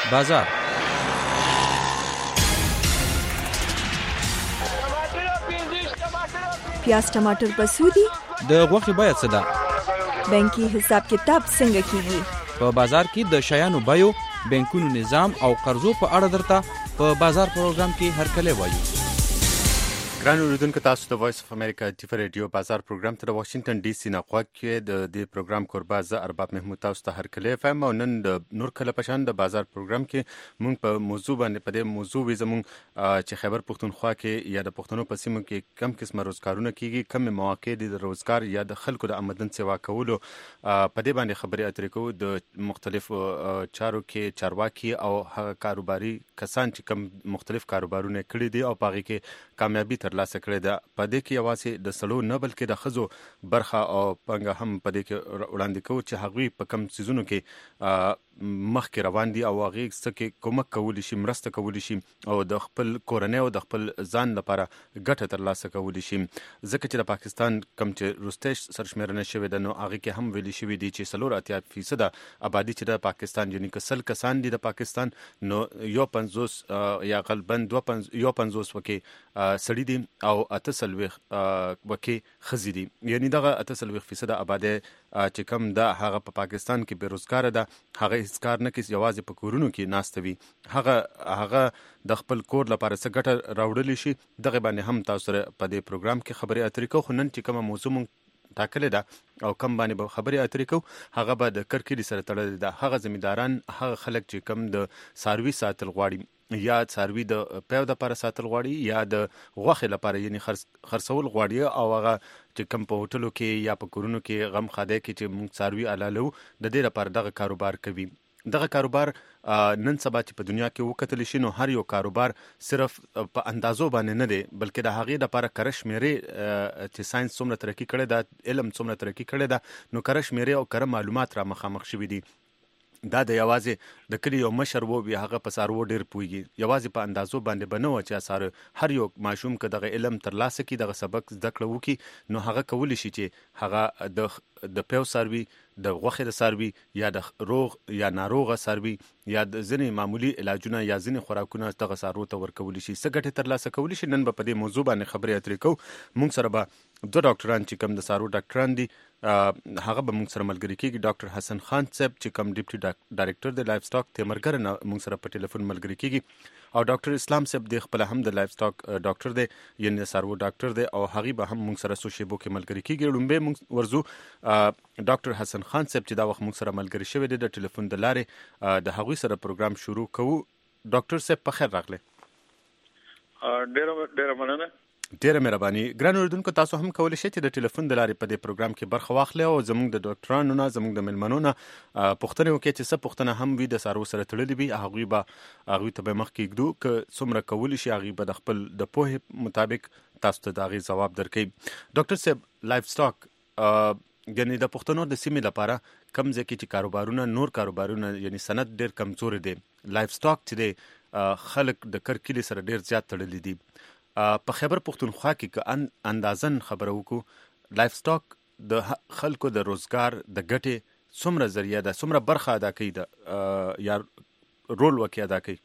بازار. پیاز ټماټر بسودي؟ د غوښې بیه څه ده؟ بانکي حساب کتاب څنګه کیږي؟ په بازار کې د شیانو بیو، بانکونو نظام او قرضو په اړه درته په بازار پروګرام کې هرکلی وایو. ګران اوریدونکو، تاسو د وایس اف امریکا ټیفی ریډیو بازار پروګرام ته د واشنگټن ډي سي نه غوږ کې د دې پروګرام کوربه زه ارباب محمود تاسو ته هرکلی فهم. او نن د نور کله پشان د بازار پروګرام کې مونږ په موضوع باندې په دې موضوع وی زمونږ چې خیبر پښتونخوا کې یا د پښتنو په سیمو کې کم قسمه روزګارونه کیږي، کم مواقع دي د روزګار یا د خلکو د آمدن سیوا کولو. په دې باندې خبرې اترې کوو د مختلفو چارو کې چارواکي او هغه کاروباري کسان چې کم مختلف کاروبارونه کړي دي او پاغي کې کامیابی ترلاسه کړې ده. په دې کې یوازې د سړو نه بلکې د ښځو برخه او پنګه هم په دې کې وړاندې کوو چې هغوی په کم څیزونو کې مخکې روان دي او هغې څه کې کومک کولی شي، مرسته کولی شي او د خپل کورنۍ او د خپل ځان لپاره ګټه ترلاسه کولی شي. ځکه چې د پاکستان کم چې وروستی سرشمېرنه شوې ده نو هغې کې هم ویلي شوي دي چې 84% آبادي چې د پاکستان، یعنې که 100 کسان دي د پاکستان نو 51 یا غالبا 52 وکې سړي دي او 48 وکې ښځې دي. یعنې دغه 48% آبادي چې کم ده هغه په پاکستان کې بېروزګاره ده، هغه هیڅ کار نه کوي، یوازې په کورونو کې ناسته وي. هغه د خپل کور لپاره څه ګټه راوړلی شي. دغه باندې هم تاسو سره په دې پروګرام کې خبرې اترې کوو. خو نن چې کومه موضوع مونږ ټاکلې ده او کم باندې به خبرې اترې کوو هغه به د کرکیلي سره تړلې ده. هغه زمینداران، هغه خلک چې کم د څاروي ساتل غواړي یا څاروي د پیو لپاره ساتل غواړي یا د غوښې لپاره یعنې خرڅول غواړي او هغه چې کم په هوټلو کې یا په کورونو کې غم خاده کې چې موږ څاروي حلالو د دې لپاره دغه کاروبار کوي. دغه کاروبار نن سبا چې په دنیا کې وکتل شي نو هر یو کاروبار صرف په اندازو باندې نه دی بلکې د هغې لپاره کره شمېرې چې ساينس څومره ترقي کړې ده، علم څومره ترقي کړې ده نو کره شمېرې او کره معلومات را مخامخ شوي دي. دا د یوازې د کلی یو مشر و بیا هغه په څاروو ډېر پوهېږي، یوازې په اندازو باندې به نه وه چې هر یو ماشوم که دغه علم ترلاسه کړي، دغه سبق زده کړه وکړي نو هغه کولی شي چې هغه د پیو څاروي، د غوښې د څاروي یا د روغ یا ناروغه څاروي یا د ځینې معمولي علاجونه یا ځینې خوراکونه دغه څاروو ته ورکولی شي، څه ګټې ترلاسه کولی شي. نن به په دې موضوع باندې خبرې اترې کوو. موږ سره به 2 ډاکټران چې کوم د څاروو ډاکټران دي هغه به موږ سره ملګري کېږي. ډاکټر حسن خان صاحب چې کوم ډیپټي ډایرکټر د لایف سټاک تیمرګر نه موږ سره په ټلیفون ملګري کېږي او ډاکټر اسلام صاحب د خپل هم د لایف سټاک ډاکټر دی یعنې څاروو ډاکټر دی او هغه به هم موږ سره څو شیبو کې ملګري کېږي. لومبه موږ ورزو ډاکټر حسن خان صاحب چې دا وخت موږ سره ملګري شوی دی د ټلیفون د لارې د هغوی سره پروګرام شروع کوو. ډاکټر صاحب په خیر راغلی. ډېره مننه. ډېره مهرباني. ګران اوریدونکو، تاسو هم کولی شئ چې د ټلیفون د لارې په دې پروګرام کې برخه واخلئ او زموږ د ډاکټرانو نه، زموږ د مېلمنو نه پوښتنې وکړئ چې څه پوښتنه هم وي د څاروو سره تړلې وي هغوی ته به مخکې ږدو که څومره کولی شي هغوی به د خپل د پوهې مطابق تاسو ته د هغې ځواب درکوي. ډاکټر صاحب، لایف سټاک یعنې د پښتنو د سیمې لپاره کم ځای کې چې کاروبارونه، نور کاروبارونه یعنې صنعت ډېر کمزوري دی، لایف سټاک چې دی خلک د کرکیلې سره ډېر زیات تړلي دي. په خیبر پښتونخوا کې که اندازن خبره وکړو لایف سټاک د خلکو د روزګار د ګټې څومره ذریعه ده، څومره برخه ادا کوي یا رول وکې ادا کوي؟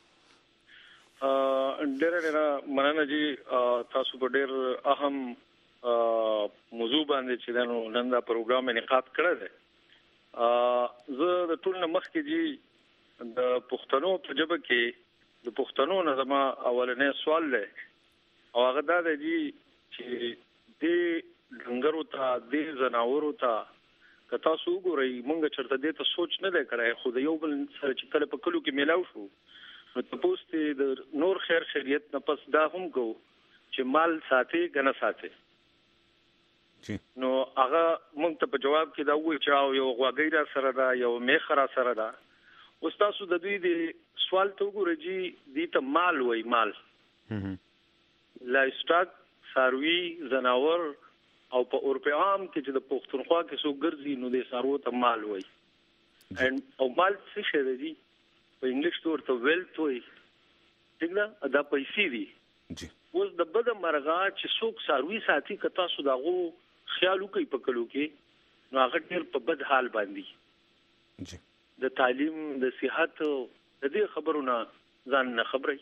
ډېره مننه جی. تاسو په ډېر اهم موضوع باندې چې نن دا پروګرام انعقاد کړی دی. زه د ټول نه مخکې جی د پښتنو په ژبه کې د پښتنو نه زما اولنی سوال دی او هغه دا دی جی چې دې ډنګرو ته، دې ځناورو ته که تاسو وګورئ موږ چېرته دې ته سوچ نه دی کړی، خو د یو بل سره چې کله په کلو کې میلاو شو نو تپوس ته د نور خیر خیریت نه پس دا هم کوو چې مال ساتي که نه ساتي. نو هغه موږ ته په جواب کې دا وویل چې یو غواګۍ را سره ده، یو میخه را سره ده. اوس تاسو د دوی د سوال ته وګورئ جی دې ته مال وایي، مال لایف سټاک، څاروي، ځناور او په اروپا عام کې چې د پښتونخوا کې څوک ګرځي نو د څاروو ته مال وایي. او مال څه شی دی جی؟ په انګلیش کې ورته ویلث وایي، ټیک ده، دا پیسې دي. اوس د بده مرغه چې څوک څاروي ساتي که تاسو د هغو خیال وکړئ په کلو کې نو هغه ډېر په بد حال باندې د تعلیم، د صحت، د د دې خبرونه ځان نه خبري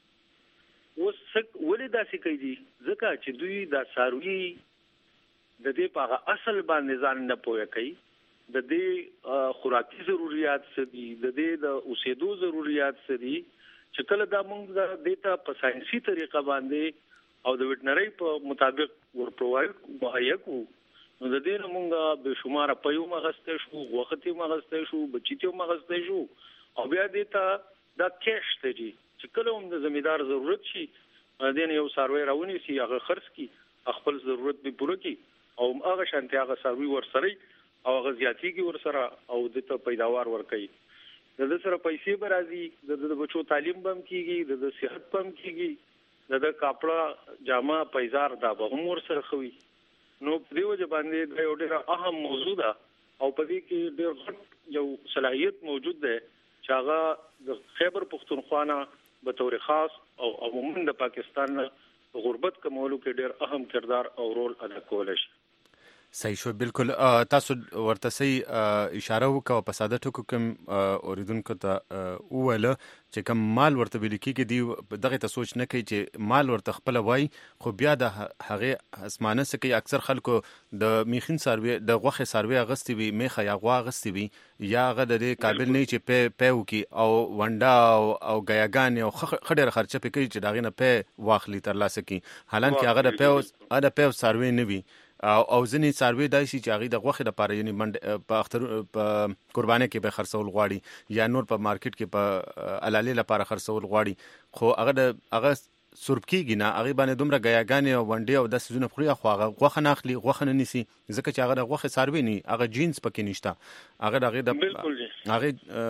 اوس ولې داسې کوي ځکه چې دوی دا ساروي د دې په اصل باندې ځان نه پوهه کوي د دې خوراکي ضرورت څه دي د دې د اوسېدو ضرورت څه دي چې کله دا موږ د دې په ساينسي طریقه باندې او د وټنري په مطابق ورپروایو مهیا کو نو د دې موږ به شمار په یو مغسته شو وختي مغسته شو بچیتو مغسته شو او بیا دې ته دا کېش ته دي چې کله هم د زمیدار ضرورت شي دین یو ساروی راونی سي هغه خرڅ کی خپل ضرورت به پوره کی او هغه شانتي هغه ساروی ورسره او هغه زیاتی کی ورسره او د ته پیداوار ور کوي د سره پیسې برازي د بچو تعلیم بم کیږي د صحت بم کیږي د کپڑا جامه پیزار دا به هم ورسره خوي نو په دې وجه باندې د یو ډېر اهم موضوع ده او په دې کې ډېر غټ یو صلاحیت موجود ده چې هغه د خیبر پختونخوا نه به تور خاص او عموما د پاکستان غربت کمولو کې ډېر اهم کردار او رول ادا کولای شي صحیح شو بالکل تاسو ورته صحیح اشاره وکړه په ساده ټکو کوم اوریدونکو ته وویل چې کوم مال ورته ویل کېږي دی دغه ته سوچ نه کوي چې مال ورته خپل وای خو بیا د هغه اسمانه سکه اکثر خلکو د میخین سروي د غوخه سروي غستې وي میخه یا غوا غستې وي یا هغه د قابل نه چې په کی او ونډا او غیاګان او خډر خرچه پکې چې داغه نه په واخلي تر لاسه کی حالانکه هغه د په سروي نه وي او ځنې څاروي دای شي چې هغه د غوخه لپاره یعنی منډ په اختر په قرباني کې به خرڅول غواړي یا نور په مارکیټ کې په علالي لپاره خرڅول غواړي خو هغه سرب کېږي نه هغه باندې دومره غیاګانې او ونډې او د سيزونه خوري خو هغه غوخه نه اخلي غوخه نه نيسي ځکه چې هغه د غوخه څاروي نه هغه جینز پکې نشته هغه د هغه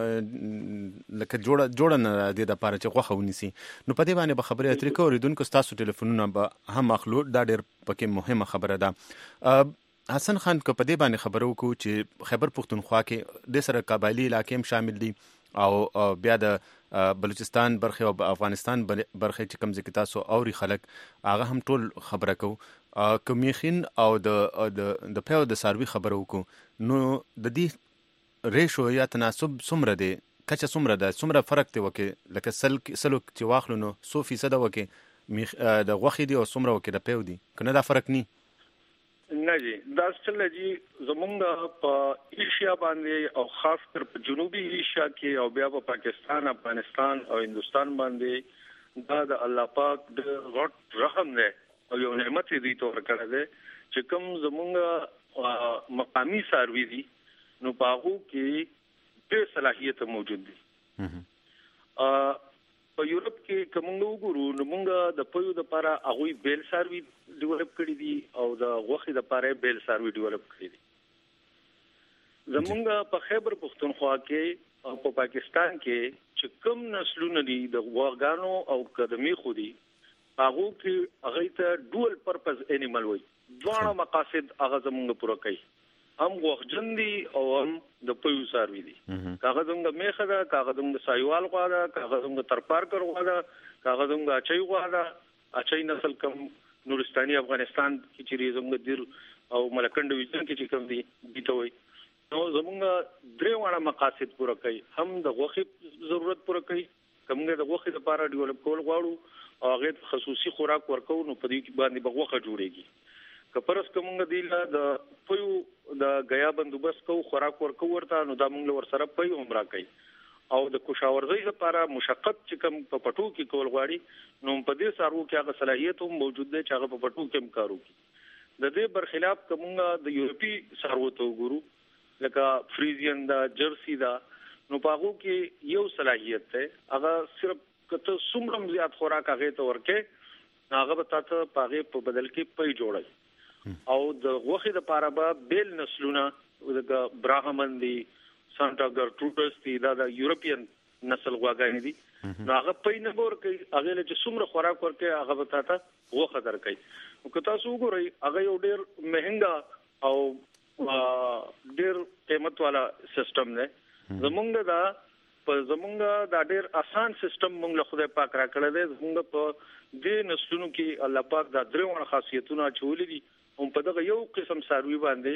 لکه جوړه نه د لپاره چې غوخه ونيسي نو په دې باندې به خبرې اترې کوو ریدونکو تاسو ټلیفونونه به هم اخلو دا ډېر پکې مهمه خبره ده حسن خان کو په دې باندې خبرو کو چې خیبر پختونخوا کې د سره قبایلی علاقې هم شامل دي او بیا د بلوچستان برخه او افغانستان برخه چې کوم ځکه تاسو اوري خلک هغه هم ټول خبره کو کمیخین او د پیو د سروي خبرو کو نو د دې ریشو یا تناسب څومره دی کچه څومره فرق دی وکي لکه سلو چې واخلو نو 100% وکي د غوخې دی او څومره وکي د پیو دی کنه دا فرق نه نه جی دا څنګه جی زمونږ په ایشیا باندې او خاص کر په جنوبي ایشیا کې او بیا په پاکستان افغانستان او هندستان باندې دا د الله پاک د غټ رحم دی او یو نعمت دی تور کړی دی چې کوم زمونږ مقامی ساروي دي نو باغو کې په صلاحیت موجود دي په یورپ کې کومو وګورو نو موږ د پویو د لپاره هغه بیل سروي ډیولپ کړی دي او د غوخې د لپاره بیل سروي ډیولپ کړی دي زمونږ په خیبر پختونخوا کې او په پاکستان کې چې کوم نسلونه دي د غواګانو او قدمي خو دي هغه کې هغه ته ډول پرپز انیمل وي دواړه مقاصد هغه زمونږ پوره کوي هم غوخجن دي او هم د پيو ساروي دي کاغذ د میخه ده کاغذ د سایوال غوا ده کاغذ د ترپارکر غوا ده کاغذ د اچي غوا ده اچي نسل کم نورستاني افغانستان کې چې زموږ دیر او ملکند ویژن کې چې کوم دي بیته وي نو زموږ درې واړه مقاصد پوره کوي هم د غوخي ضرورت پوره کوي کومه د غوخي لپاره ډیولپ کول غواړو او هغه خصوصي خوراک ورکو نو په دې باندې بغوخه جوړيږي کپرس کومه دی د پيو د غیا بندوبست کو خوراک ورکو ورته نو دا موږ ور سره پي عمره کوي او د کوشاورزي لپاره مشقت چې کوم په پټو کې کول غواړي نو په دې سارو کې هغه صلاحيت هم موجود دی چې هغه په پټو کې کارو کوي د دې برخلاف کومه د یورپی سارو ته ګورو لکه فریزین دا جرسی دا نو پاغو کې یو صلاحيت ده هغه صرف کته څومره زیات خوراک هغه ته ورکه هغه به تاسو پاغه په بدل کې پي جوړي او د غوخې د پاره به بیل نسلونه د براهمن دي سانتا ګرټروډس دي دا د یورپین نسل غواګانی دي نو هغه پي نه ور کوي هغه له څومره خوراک ورکه هغه به تاسو غوخه درکې نو که تاسو وګورئ هغه یو ډېر مهنګا او ډېر قیمت والا سیستم دی زمونږ دا ډېر آسان سیستم موږ له خدای پاک را کړی دی زمونږ په دې نسلونو کې الله پاک دا درې وړ خاصیتونه چولې دي هم په دغه یو قسم ساروي باندې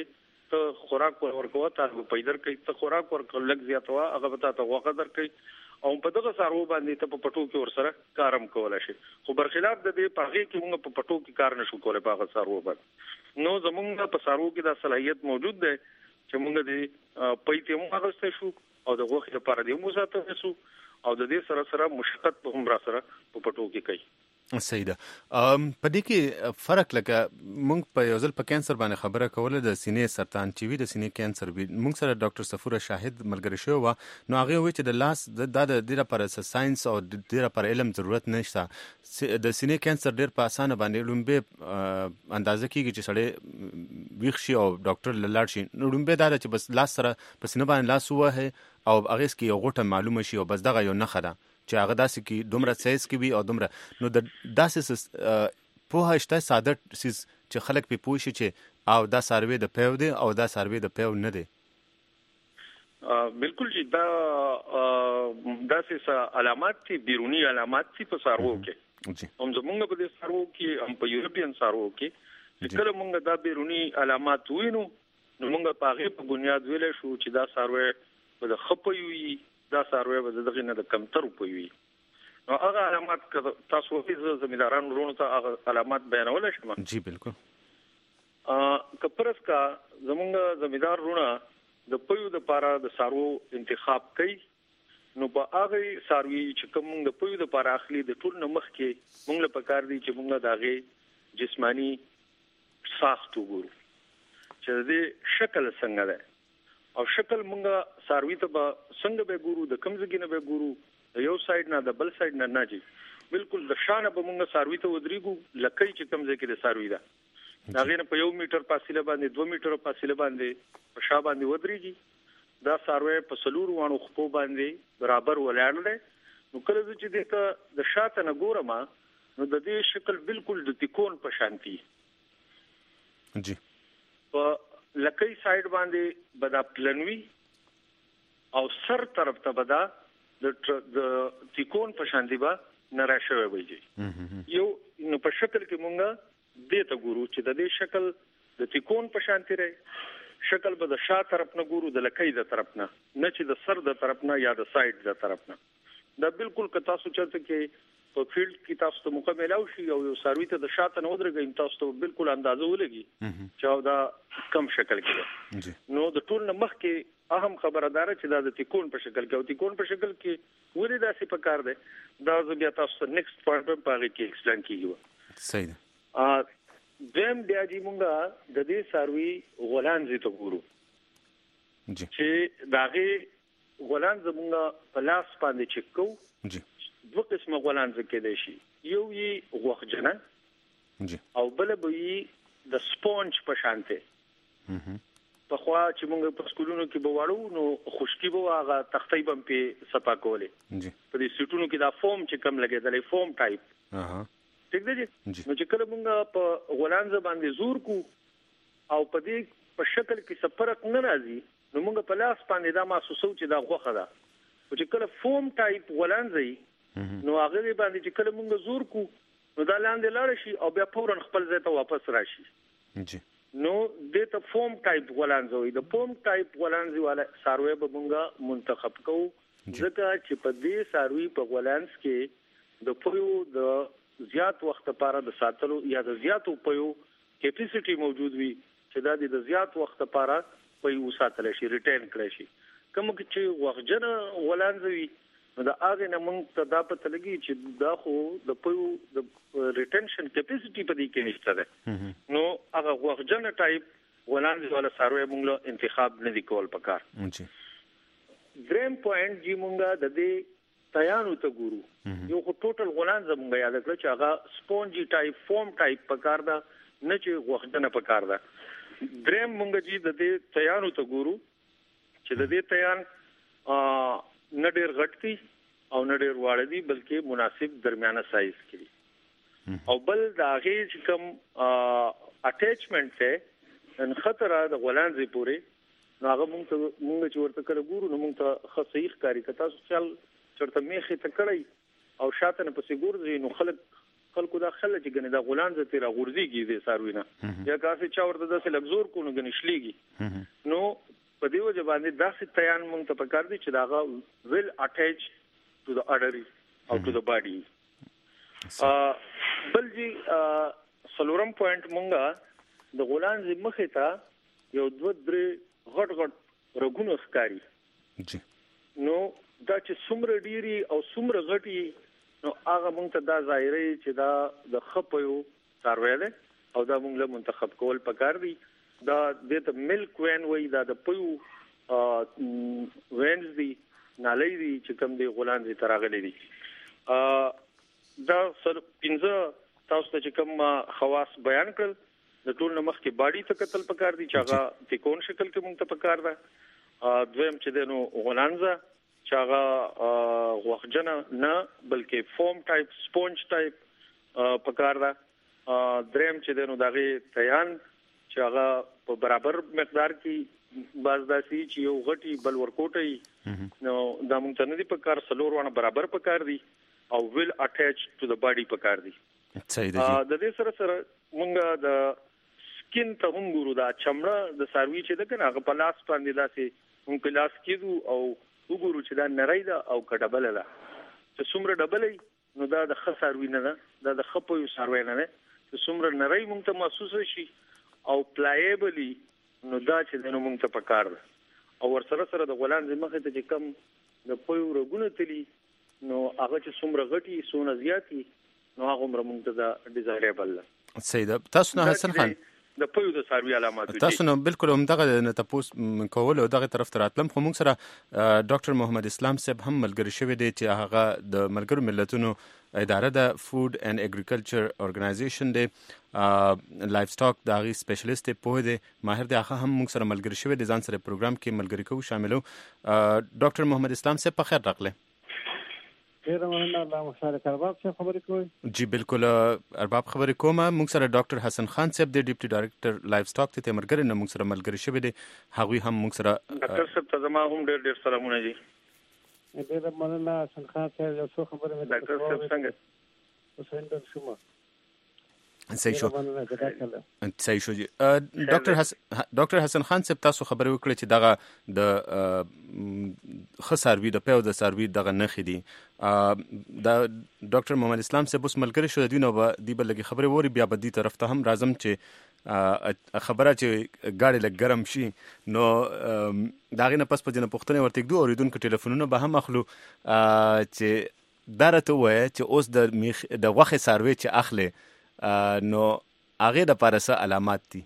ته خوراک ورکوه ته پیدر کوي ته خوراک ورکول لږ زیاتوا هغه به ته وغه در کوي او په دغه سارو باندې ته په پټو کې ورسره کارم کولای شي خو برخلاف د دې پاغي کې موږ په پټو کې کار نشو کولای په هغه سارو باندې نو زمونږ په سارو کې دا صلاحيت موجود ده چې موږ د پیته مو اغسته شو او د غوښې لپاره د مو ساتل شو او د دې سره مشقت په هم را سره په پټو کې کوي صحیح ده په دې کې فرق لکه مونږ په یو ځل په کانسر باندې خبره کوله د سینې سرطان چې وي د سینې کانسر وي مونږ سره ډاکټر صفوره شاهد ملګری شو نو هغه وی چې د لاس د دې لپاره ساينس او د دې لپاره علم ضرورت نشته د سینې کانسر ډېر په اسانه باندې لومبه اندازه کیږي چې سړی ویښ شي او ډاکټر لاړ شي نو لومبه دا چې بس لاس سره په سینې باندې لاس وه او هغه سکی یو غوټه معلومه شي او بس دغه یو نه خده چې هغه داسې کې دومره سایز کې وي او دومره نو د داسې په هشته ساده سیس چې خلک په پوه شي چې او دا سروي د پیو دی او دا سروي د پیو نه دی بالکل چې دا داسې علامات دي بیرونی علامات دي په سارو کې هم زمونږ په دې سارو کې هم په یورپین سارو کې کله مونږ دا بیرونی علامات وینو نو مونږ په هغه په بنیاد ویل شو چې دا سروي په د خپوي دا سروي به دغه نه د کمتر پوي نو هغه علامات تاسو په زمیندارانو ورونو ته هغه علامات بیانول شم جی بالکل کپرس کا زمونږ زمیندار ورونه د پویو د پاره د سارو انتخاب کوي نو په هغه ساروي چې کوم د پویو د پاره اخلي د ټول نمخ کې مونږ له پکار دي چې مونږ داغه جسمانی ساخت وګورو چې د شکل څنګه ده او شکل مونږه ساروي ته څنګه به ګورو د کمزګي نه به ګورو یو سایډ نه د بل سایډ نه جی بالکل د شانه به مونږه ساروي ته ودرېګو لکه چې کمزګي د ساروي ده دا غیر په 1 میټر فاصله باندې 2 میټر فاصله باندې په شا باندې ودرېږي دا ساروي په سلور وانو خپو باندې برابر ولاړ دی نو کله چې د شاته نه ګورم نو د دې شکل بالکل د تکون په شانتي جی په لکۍ سایډ باندې بدا پلنوي او سر طرف ته بدا د تکون په شان دی با نراشه وي یو نو په شکل کې مونږه دې ته ګورو چې د دې شکل د تکون په شان تیری شکل به د شا طرف نه ګورو د لکۍ د طرف نه چې د سر د طرف نه یا د سایډ د طرف نه دا بالکل که تاسو چلته کې په فیلډ کې تاسو ته مکمل او شي او یو ساروي ته د شاته نه ودرېږي تاسو ته بالکل اندازه ولګي چې دا کم شکل کې نو د ټول مخ کې اهم خبردار چې دا د تکون په شکل کې او تکون په شکل کې ولې داسې پکار دی دا بیا تاسو نیکسټ پوینټ په هغه کې ایکسپلین کیږي صحیح ده دیم بیا چې مونږه د دې ساروي غولانځي ته ګورو چې داغه غولانځ مونږه په لاس باندې چک کوو جی دوه قسمه غولانځ کېدای شي یو یې غوښجنه جی او بل به یې د سپونج په شانته په خوا چې موږ په سکولونو کې به واړو نو خشکی به هغه تختې بم په صفا کولې جی په دې سټونو کې دا فوم چې کم لګېدلې فوم ټایپ ٹھیک دی نو چې کله موږ په غولانځ باندې زور کو او په دې په شکل کې سفرق نه راځي نو موږ په لاس باندې دا محسوسو چې دا غوخه ده چې کله فوم ټایپ غولانځي نو هغه باندې چې کله موږ زور کو نو دا لاندې لاړ شي او بیا فورن خپل ځای ته واپس راشي جی نو د ته فوم ټایپ غولانځوي د فوم ټایپ غولانځي والا ساروي به موږ منتخب کوو ځکه چې په دې ساروي په غولانځ کې د پویو د زیات وخت لپاره د ساتلو یا د زیاتو پویو کیپاسټي موجود وي چې دا د زیات وخت لپاره پویو ساتل شي ریټین کړی شي کوم چې وخجنه غولانځوي نو دا هغه نه موږ ته دا پته لګي چې دا خو د پویو د ریټنشن کیپاسټي په دې کې نشته ده نو هغه وخجنه ټایپ غولانځ ولا ساروي موږ له انتخاب نه دی کول پکار جی دریم پوینټ چې موږ د دې تیانو ته ګورو یو خو ټوټل غولانځ موږ یاد کړو چې هغه سپونجي ټایپ فوم ټایپ پکار ده نه چې وخجنه پکار ده دریم موږ چې د دې تیانو ته ګورو چې د دې تیان نه ډېر غټ دي او نه ډېر واړه دي بلکې مناسب درمیانه سایز کې دي او بل دا هغه چې کوم اٹیچمنٹ ته ان خطر د غولانځي پورې نو هغه موږ چې ورته کړه ګورو نو موږ ته خصيخ کاری کتا سوشل چرته میخه ته کړی او شاته نه پسې ګورځي نو خلک خلکو دا خلک چې ګنې دا غولانځ ته را غورځيږي د ساروینه یا کاسه چا ورته د لګزور کو نه ګنې شليږي نو په دې وجه باندې داسې تیان مونږ ته پکار دي چې دا ویل اٹیچ ټو د artery او ټو د باډي بل جی سلورم پوینټ مونږه د غولانځ مخې ته یو 2-3 غټ رګونه ښکاری جی نو دا چې څومره ډيري او څومره غټي نو هغه مونږ ته دا ظاهري چې دا د خپيو سرویل او دا مونږ له منتخب کول پکار دي دا د ملک وین وای دا د پيو وینز دي نالي دي چې کوم دی غولانځ تراغلي دي دا سر پنځه تاسو ته چې کوم خواص بیان کړل د ټول نمخ کې باډي ته قتل پکار دي چې هغه د کون شکل کې مونږ ته پکار ده دویم چې دنو غولانځ چې هغه وخجنه نه بلکې فوم ټایپ سپونج ټایپ پکار ده دریم چې دنو دغه تیان چې هغه په برابر مقدار کې باز داسي چې یو غټي بل ورکوټي نو دا مونږ ته نه دي پکار سلور ونه برابر پکار دي او ویل اٹیچ ټو د باډي پکار دي صحیح دی د دې سره مونږه د سکین ته هم ګورو دا چمړه د ساروي چې د کنه په لاس باندې داسې مونږ په لاس کېدو او وګورو چې دا نری ده او کډبل ده چې څومره ډبلې نو دا د خساروي نه ده دا د خپو ساروي نه ده چې څومره نری مونږ ته محسوس شي او پلایبلی نو دا چې د مونږ ته پکار ده او ورسره سره د غولانځ مخه ته چې کم د پيو رګونه تلی نو هغه چې څومره غټي سونه زیاتی نو هغه مونږ ته دا ډیزایربل ده صحیح ده تاسو نه حسن خان د پيو د ساروي علامات تاسو نو بالکل هم دغه نه تاسو کول او دغه طرف ته راتلم خو موږ سره ډاکټر محمد اسلام صاحب هم ملګری شوی دی چې هغه د ملګرو ملتونو اداره د فود اینڈ اګریکلچر ارګنایزیشن دی لایف سټاک دغه سپیشلیست په دې ماهر دی هغه هم موږ سره ملګری شوی دی ځان سره پروګرام کې ملګری کوو شاملو ډاکټر محمد اسلام صاحب په خیر راغله ډیر مننه الله مشارک ارباب څخه خبرې کوي جی بالکل ارباب خبرې کوم موږ سره ډاکټر حسن خان صاحب د ډیپټي ډایریکټر لایف سټاک ته مرګره نه موږ سره ملګری شوی دی هغه هم موږ سره ډاکټر صاحب ته زما هم ډیر سلامونه دي ډیر مننه حسن خان صاحب یو څه خبرې مې ډاکټر صاحب څنګه وسنده شوم صحیح شو صحیح شو ډاکټر حسن خان صاحب تاسو خبرې وکړه چې دغه د خساروي د پیو د ساروي دغه نخې دي دا ډاکټر محمد اسلام صاحب اوس ملګری شو دی نو دی بلګي خبرې وری بیا بدی طرف ته هم راځم چې خبره چې ګاډي لګ ګرم شي نو داغه نه پس په جن پښتنه ورته کېدو اوریدونکو ټلیفونونه به هم اخلو چې درته وای چې اوس د غوخه ساروي چې اخلي نو هغه د پارسه علامات دي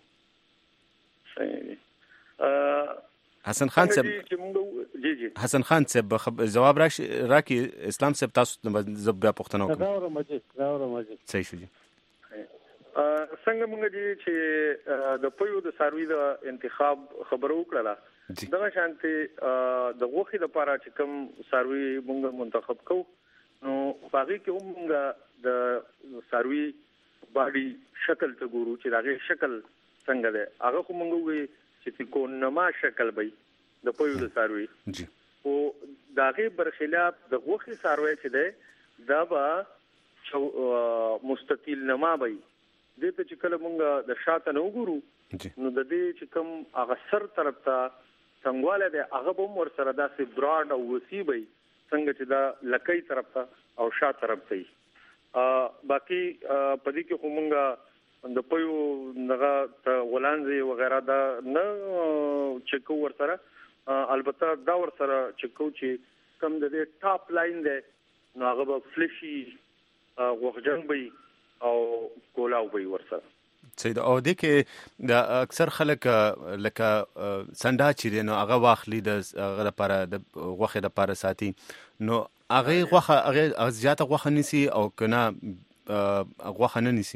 حسن خان صاحب حسن خان صاحب جواب راکي اسلام صاحب تاسو زب بیا پښتنو کوم صحیح شو جی څنګه مونږ دي چې د پيو د ساروي د انتخاب خبرو کړله دا شانتي د غوخي د پاره چې کوم ساروي مونږ منتخب کو نو باقي کې مونږ د ساروي باډي شکل ته ګورو چې داغه شکل څنګه ده هغه خو مونږ وي چې کو نما شکل وي د پيو د ساروي جی او داغه برخلاف د غوخي ساروي چې ده دا به مستطیل نما وي دې ته چې کله مونږ د شاته نو ګورو نو د دې چې کوم هغه سر طرف ته څنګهواله ده هغه به ور سره داسې براډ او وسیع وي څنګه چې دا لکۍ طرف ته او شا طرف ته باقي پدې کې کومه د پيو دغه غولانځي وغیرہ دا نه چکو ور سره البته دا ور سره چکو چې کم د دې ټاپ لاین ده نو هغه به فلشي وغجن وي او کولاو وي ور سره صحیح او د کې د اکثر خلک لکه سنډا چې نو هغه واخلي د هغه لپاره د غوخه لپاره ساتي نو هغه غوخه هغه زیاته غوخه نسی او کنه غوخه نه نسی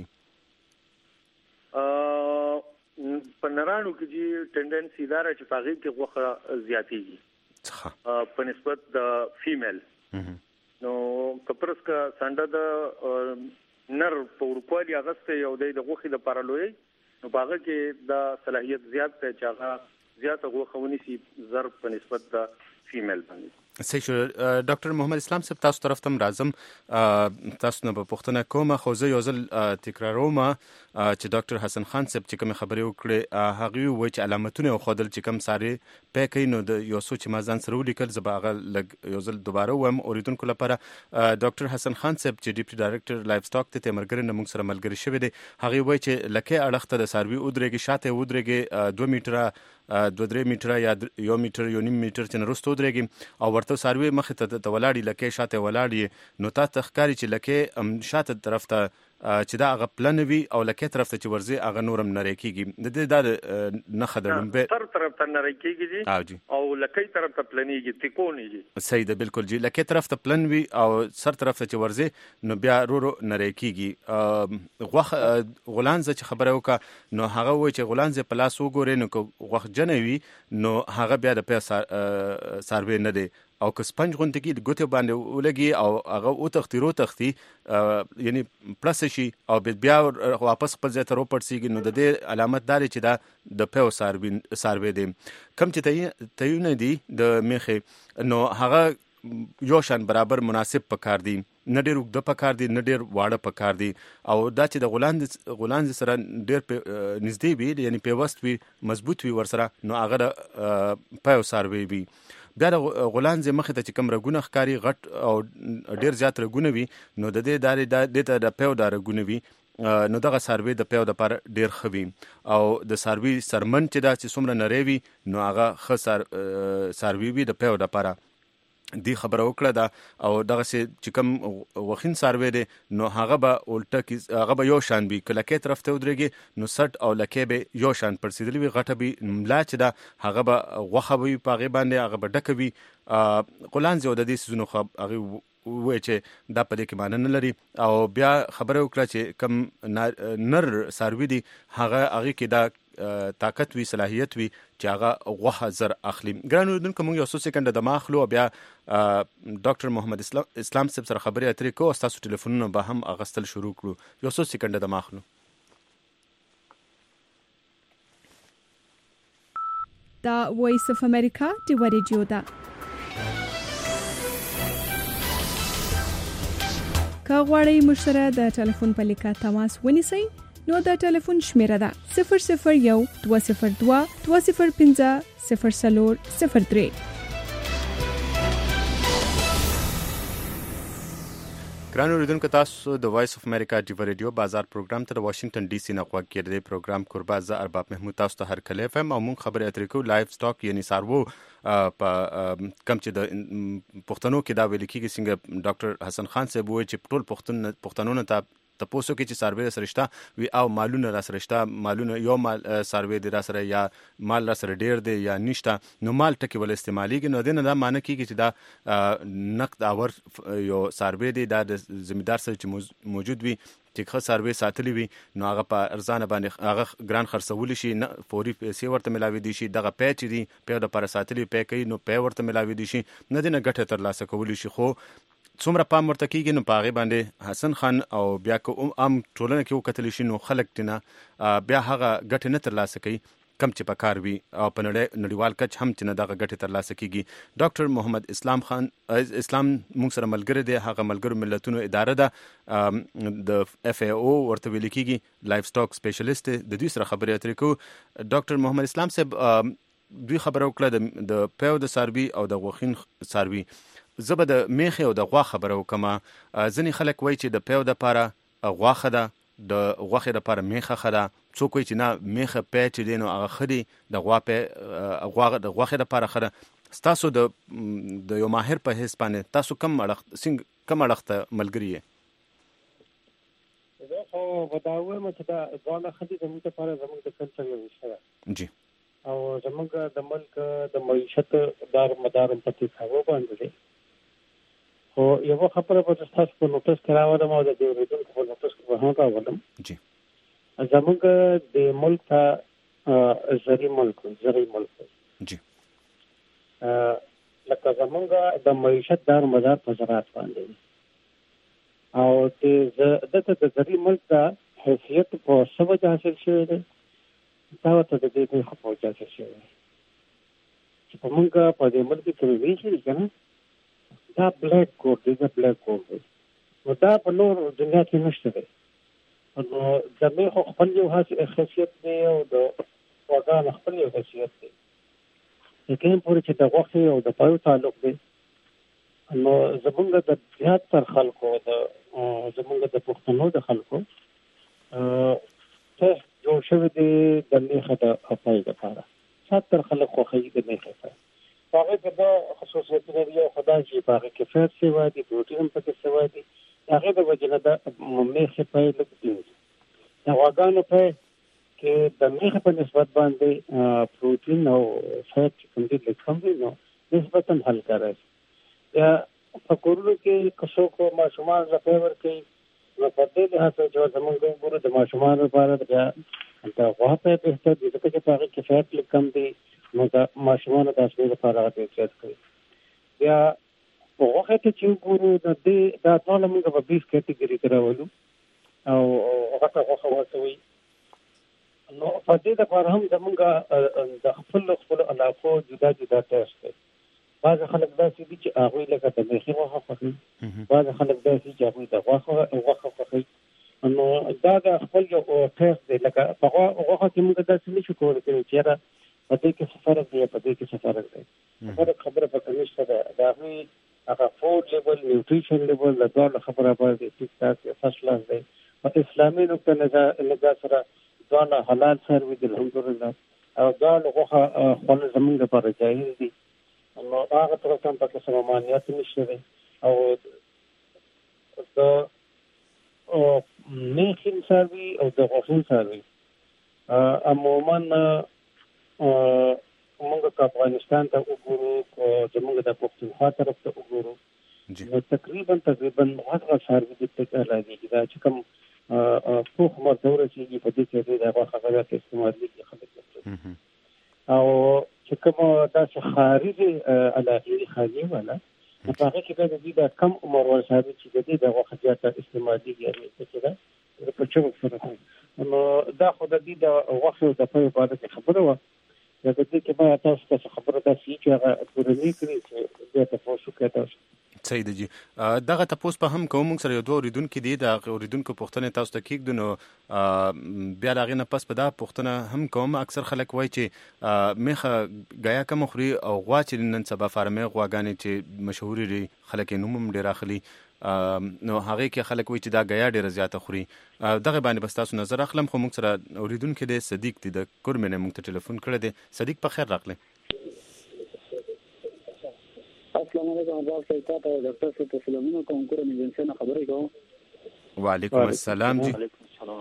په نرانو کې چې ټندنسي دار چې پاغي کې غوخه زیاتیږي په نسبت د فیمیل نو کپرس کا سنډا د نر په ورکوالي اغسته یو د غوخي د پارلوي نو باغه کې د صلاحيت زیات ته چې هغه زیاته غوخه ونیسي ضرب په نسبت د فیمیل باندې. صحیح شو. ډاکټر محمد اسلام صاحب تاسو طرف ته راځم، تاسو نه په پوښتنه کوم، خو زه یو ځل تکراروم چې ډاکټر حسن خان صاحب چې کوم خبرې وکړې هغه وایي چې علامتونه خودل چې کوم ساري پکې نو د یو سوچ ما ځان سره ولیکل زه به هغه لګ یو ځل دوباره وم اوریدونکو لپاره. ډاکټر حسن خان صاحب چې ډیپټي ډایرکټر لایف سټاک ته مرګري نه موږ سره ملګری شوی دی، هغه وایي چې لکه اړخته د ساروي ودرېږي شاته ودرېږي 2 میټره 2-3 میټره یا 1 میټر 1.5 میټر چې نرسته ودرېږي او ورته ساروي مخې ته ولاړی لکه شاته ولاړی نو تا تخکاری چې لکه شاته طرف ته چې دا هغه پلان وي او لکه طرف ته چې ورزي هغه نورم نری کیږي د دې د نه خدړم به تر طرف ته نری کیږي او لکه طرف ته پلانيږي تکونیږي. صحیح ده بالکل جی. لکه طرف ته پلان وي او سر طرف ته چې ورزي نو بیا رو نری کیږي. غولانځ چې خبره وکړه نو هغه وایي چې غولانځ په لاس وګوري نو غوخ جنوي نو هغه بیا د پیسې ساروي نه دی او که سپنج غونډه کې د ګوتې باندې ولګي او هغه او تختی یعنی پلس شي او بیا واپس خپل ځای ته روپړسیږي نو د دې علامت داري چې دا د پیو ساروي دی. کم چې تیونه دي د میخه نو هغه یو شان برابر مناسب پکار دي، نه ډېر اوږده پکار دي نه ډېر واړه پکار دي او دا چې د غولانځ سره ډېر نږدې وي یعنی پیوست وي مضبوط وي ورسره نو هغه د پیو ساروي وي. بیا د غولانځ مخې ته چې کوم رګونه ښکاري غټ او ډېر زیات رګونه وي نو د دې داري د پیو د رګونه وي نو دغه ساروي د پیو د لپاره ډېر ښه وي او د ساروي سرمن چې دا چې څومره نری وي نو هغه ښه ساروي وي د پیو د لپاره. دی خبره وکړه دا او دغه چې کوم وخین ساروي دی نو هغه به الټه کې هغه به یو شان وي کله کې طرف ته ودرېږي نو سټ او لکه به یو شان پرسیدلی وي غټه به ملا چې دا هغه به غوخه وي پاغه باندې هغه به ډکه وي. غولانځ د دې سيزونو خو هغه وایي چې دا په دې کې معنی نه لري او بیا خبره وکړه چې کوم نر ساروي دی هغه کې دا طاقت وی صلاحیت وی چې هغه غوخه زر اخلي. ګران اوردونکو موږ یو څو سکند د ماخلو بیا ډاکټر محمد اسلام صاحب سره خبرې اترې کوو تاسو ټلیفونونه به هم اغستل شروع کړو. یو څو سکند د ماخلو. دا وایس اف امریکا دی ریډیو دا کا غواړئ مشره د ټلیفون په لیکه تماس ونیسئ نو د ټلیفون شمیره ده 001 202 205 0403. ګران اوریدونکو تاسو د وایس اف امریکا دی ریډیو بازار پروګرام ته د واشنگټن ډي سي نه غوږ کړئ. پروګرام قربا ز ارباب محمود تاسو ته هر کله فهم او مون خبرې اترې کو لایف سټاک یعنی سارو په کم چې د پښتنو کې دا ویل کېږي څنګه ډاکټر حسن خان صاحب وایي چې ټول پښتنونو ته تاسو کې چې سروې سره شته وی او مالونه را سره شته مالونه یو مال سروې دی را سره یا مال را سره ډیر دی یا نشته نو مال ټکی ول استعماليږي نو دنه دا معنی کیږي چې دا نقد اور یو سروې دی دا د زمیندار سره چې موجود وي چې ښه سروې ساتلی وي نو هغه په ارزانه باندې هغه ګران خرڅول شي نه فوري پیسې ورته ملاوي دي شي دغه پیچ دي په د پر ساتلی پې کوي نو په ورته ملاوي دي شي نه دنه ګټه تر لاسه کول شي خو څومره پام ورته کیږي نو پاغه باندې حسن خان او بیا کوم ټولنه کې وکتل شي نو خلک تنه بیا هغه ګټه نه تر لاسه کوي کم چې پکار وي او په نړیوال کچ هم چې نه دغه ګټه تر لاسه کیږي. ډاکټر محمد اسلام موږ سره ملګری دی هغه ملګرو ملتونو اداره ده د FAO ورته ویل کیږي لایف سټاک سپیشلیست د دوی سره خبرې اترې کو. ډاکټر محمد اسلام صاحب دوی خبره وکړه د پیو د ساروي او د غوخین ساروي زبه د میخه او د غوا خبره وکما ځنی خلک وای چې د پیو د لپاره غواخه ده د غوخه د لپاره میخه خده څوک وای چې نه میخه پېچ دي نو هغه خدي د غوا په غوا د غوخه د لپاره خده. تاسو د یو ماهر په حساب باندې تاسو کم اړخته ملګری یې زه خو وداوه مته دا غوا خدي زموږ لپاره زموږ د کلچر یو شی جی او زموږ د ملک د معیشت دار مدار په تاسو باندې او یو خبره په تاسو په نوټس کراوم او د دې په نوټس په هغه راولم جی زموږ د ملک ته زری ملک جی لکه زموږ د معیشت دار مدار په زراعت باندې او د زری ملک د حیثیت په سبب حاصل شوی دی دا ته د دې په خپل حاصل شوی چې په موږ په دې ملک کې ویشي کنه دا بلیک کوډ دی بلیک کوډ نو دا په نور دنیا کې نشته دی نو د مې خو خپل یو خاصیت دی او د وګان خپل یو خاصیت دی لیکن پورې چې د غوښې او د پایو تعلق دی نو زمونږ د زیات تر خلکو د زمونږ د پښتنو د خلکو ته جوړ شوی دی د میخه د اپای لپاره 70 خلک خو خې د میخه ته هغه د خصوصیتونه دی خدای چې هغه کې فیټ سی وایي پروتین په کې سی وایي هغه د وجنه د میخه په لګي دا واګانو په کې د میخه په نسبت باندې پروتین او فیټ کوم دي لکم دي نو نسبتاً هلکا راځي یا په کورونو کې کسو کو ماشومان زپیور کوي نو په دې لحاظ چې زمونږ ګورو د ماشومان لپاره دا غوا په بهتر دي چې هغه کې فیټ لکم دي نو دا ماشومان د اسمه لپاره راځي کوي یا وغه ته چې ګورو د دې دا ټول موږ په 20 کټګوري کې راولو او هغه ته وڅوي نو په دې لپاره هم زموږ د خپل علاقو جدا جدا ټیسټ دی بعض خلک داسې دي چې هغه لکه د میخي غوښه خوښي بعض خلک داسې چې هغه د غوښه خوښي نو دا د خپل یو ټیسټ دی لکه په غوښه کې موږ داسې نشو کولی چې په دې کې څه فرق دی په دې کې څه فرق دی فرق خبره پکې نشته دا هغه فود لیول نیوټریشن لیول د ډول خبره باندې ټیک ټاک فرست کلاس دی په اسلامي نقطه نظر سره ډول حلال سروي دي الحمدلله او ډول غوښه خپل زمونږ لپاره جایز دي نو هغه تر کوم پکې سمانیت نشته دی او د میخین سروي او د غوښین سروي عموما موږ په افغانستان ته وګورو او زموږ د پښتونخوا طرف ته وګورو نو تقریبا هغه سروي د تکل راځي دا چې کوم فوق مرتبه چې په دې کې د هغه خبره کې استعمال دي خلک او چې کوم تاسو خارجي علاقې خارجي ولا په هغه کې د دې د کم عمر ور صاحب چې د دې د هغه خجاته استعمال دي چې دا په چوک سره نو دا خو د دې د وخت د په اړه خبره و دا د دې کې ما تاسو ته خبره ده چې هغه پورنی کړی چې د تاسو کې تاسو صحیح دی جی دغه تاسو په هم کوم سره یو دوه اوریدونکو دي د اوریدونکو پوښتنه تاسو ته کېږي نو بیا لاغې نه پس په دا پوښتنه هم کوم اکثر خلک وایي چې میخه غیا کوم خوري او غوا چې نن سبا فارمه غواګانی چې مشهور دي خلک نومم ډیر اخلي نو هغه کې خلک وایي چې دا غیا ډیر زیاته خوري دغه باندې بس تاسو نظر اخلم خو موږ سره اوریدونکو دي صدیق دي د کورمنه موږ ته ټلیفون کړی دی صدیق په خیر راغلی السلام علیکم ډاکټر صاحب او ډاکټر صاحب تسلیمونه کوم کورن ایجنسی نه خبرې کوم وعلیکم السلام جی وعلیکم السلام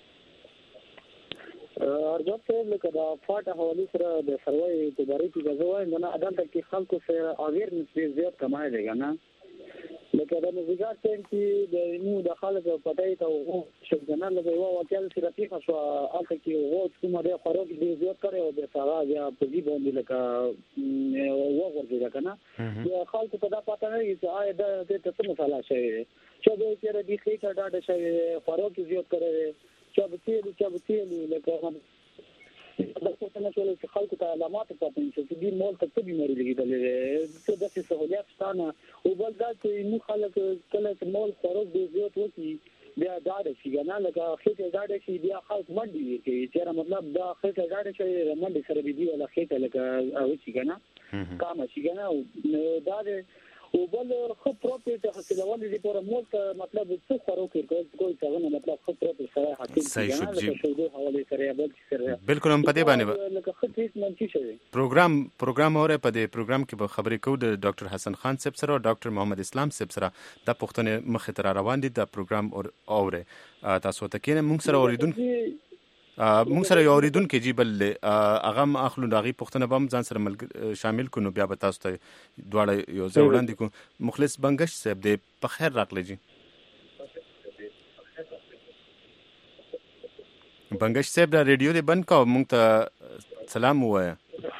ارجو ته لکه دا فاټه حواله سره د سروي تجارت کې غوښنه نه عدالت کې خلکو سره اویرنس زیات کمای دی کنه لکه دا مزګار چې د نو د خلکو پټای ته او شګنه لګي او وکیل سره پیښه شو الته کې وو چې مده خروج دی زیات کړي او د سارا یا په دې باندې لکه وګورځي دا کنه یا خلکو ته دا پته نه چې آیا د څه مسله شي چې د چیرې د خېټه ډاډه شي خروج زیات کړي چې بتیل لکه دا څه نه شول چې خلکو ته علامات پاتې چې دې مول ته بیماری لګیدلې څه د سہولیت ستانه او بل دا چې نو خلک کله مول خروج دی زیات وکي بیا داړه شي نه لکه خېټه داړه شي بیا خلک منډي کوي چې مطلب دا خېټه داړه شي منډي سره دی ولا خېټه لکه او شي کنه کام شي کنه دا او بل خو پروپرټ حاصلول دي پر ملک مطلب څه خروج کوي څنګه مطلب خو پروپرټ سره حاصل دي شو د حواله سره بل سره بالکل هم پدې باندې لکه خو ټریټمنټ کی شي پروګرام اوره په دې پروګرام کې به خبرې کوو د ډاکټر حسن خان صاحب سره او ډاکټر محمد اسلام صاحب سره د پښتنې مخ ته روان دي د پروګرام اوره تاسو ته کې موږ سره اوریدونکو موږ سره یو اوریدونکو جی بل هغه اخلو دغه پښتنه بم ځان سره شامل کونو بیا به تاسو ته دواړه یو ځای وړاندې کو مخلص بنگش صاحب دې په خیر راغلی جی بنگش صاحب دا ریډیو دې بند کو موږ ته سلام وایي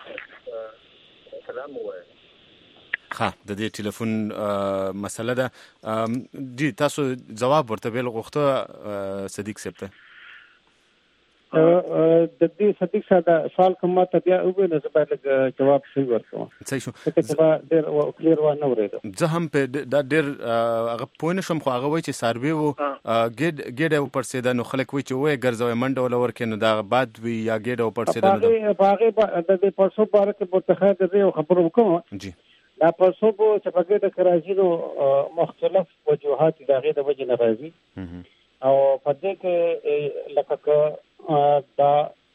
ها د دې ټلیفون مسله ده جی تاسو جواب ورته ویل غوښته صدیق صاحب ته د دې صدیق ساده سوال کوم ته بیا وګورئ زه باید جواب شي ورکوم. صحیح شو. څه ډېر کلیر و نه ورېدو. زه هم په دا ډېر هغه پوه نه شم خو هغه وایي چې سروې و ګېډه وپړسېده نو خلک وایي چې وایي ګرځوی منډه ولا ورکې نو دا باد وي یا ګېډه وپړسېده نو هغې د دې پړسوب باره کې به ته خیر د دې خبرو وکړم. جی دا پړسوب چې په ګېډه کې راځي نو مختلف وجوهات د هغې د وجې نه راځي او په دې کې لکه دا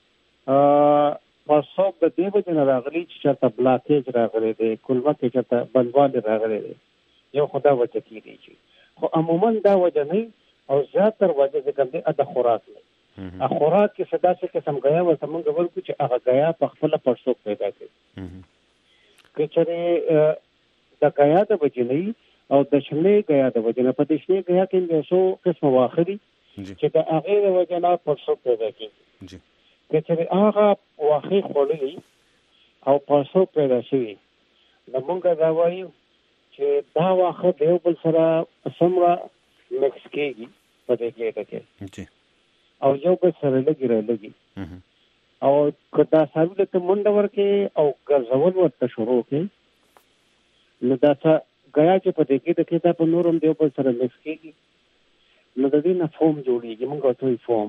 پړسوب د دې وجې نه راغلی چې چېرته بلاکیج راغلی دی کولمه کې چېرته بندوالی راغلی دی یو خو دا وجه کېدی خو عموما دا وجه نه او زیاتر وجه چې کوم دی د خوراک نه خوراک کې څه داسې قسم غیا ورته موږ ورکو چې هغه غیا په خپله پړسوب پیدا کوي که چېرې د غیا د وجې نه او د شنې غیا د وجې نه په دې شنې غیا کې یو څو قسمه واښه دي چې د هغې د وجې نه پړسوب پیدا کېږي که چېرې هغه واښې خوړلي او پړسوب پیدا شوي نو موږ دا وایو چې دا واښه د یو بل سره څومره مکس کېږي په دې ګېډه کې او یو بل سره لږې رالږي او که دا څاروي ته منډه ورکړې او ګرځول ورته شروع کړې نو دا څه غیا چې په دې ګېډه کې دا په نور هم د یو بل سره مکس کېږي نو د دې نه فوم جوړېږي موږ ورته وایو فوم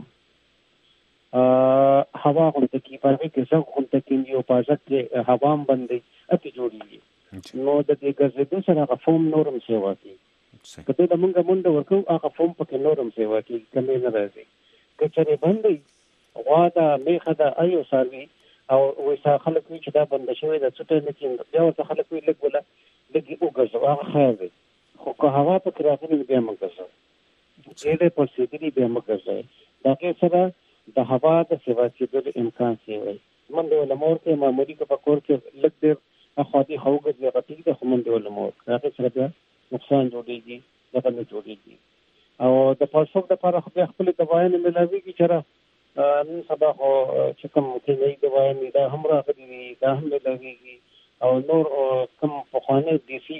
هوا غونډه کې په هغې کې زغ غونډه کېږي او په ازغ کې هوا هم بندوي هسې جوړېږي نو د دې ګرځېدو سره هغه فوم نور هم سیوا کېږي که دې له موږ منډه ورکوو هغه فوم پکې نور هم سیوا کېږي کمې نه راځي که چېرې بند وي غوا ده میښه ده ایو څاروي او وایي خلک وایي چې دا بنده شوې ده څه نه کېږي بیا ورته خلک وایي لږ وله لږ یې وګرځوه هغه خیر دی خو که هوا پکې راغلي بیا مه ګرځوئ ګېډې پړسېدلي بیا مه ګرځوئ د هغې سره د هوا د سیوا کېدلو امکان سیوئ منډې وله مه ورکوئ معمولي که په کور کې لږ ډېر اخوادي خو وګرځي هغه ټیک ده خو منډې وله مه ورکوئ هغې سره بیا نقصان جوړېږي دغه نه جوړېږي او د پړسوب دپاره خو بیا خپلې دوايانې ملاوېږي چې نن سبا خو چې کوم کیمیاوي دوايانې دا هم راغلي دي دا هم ملاوېږي او نور کوم پخوانۍ دیسي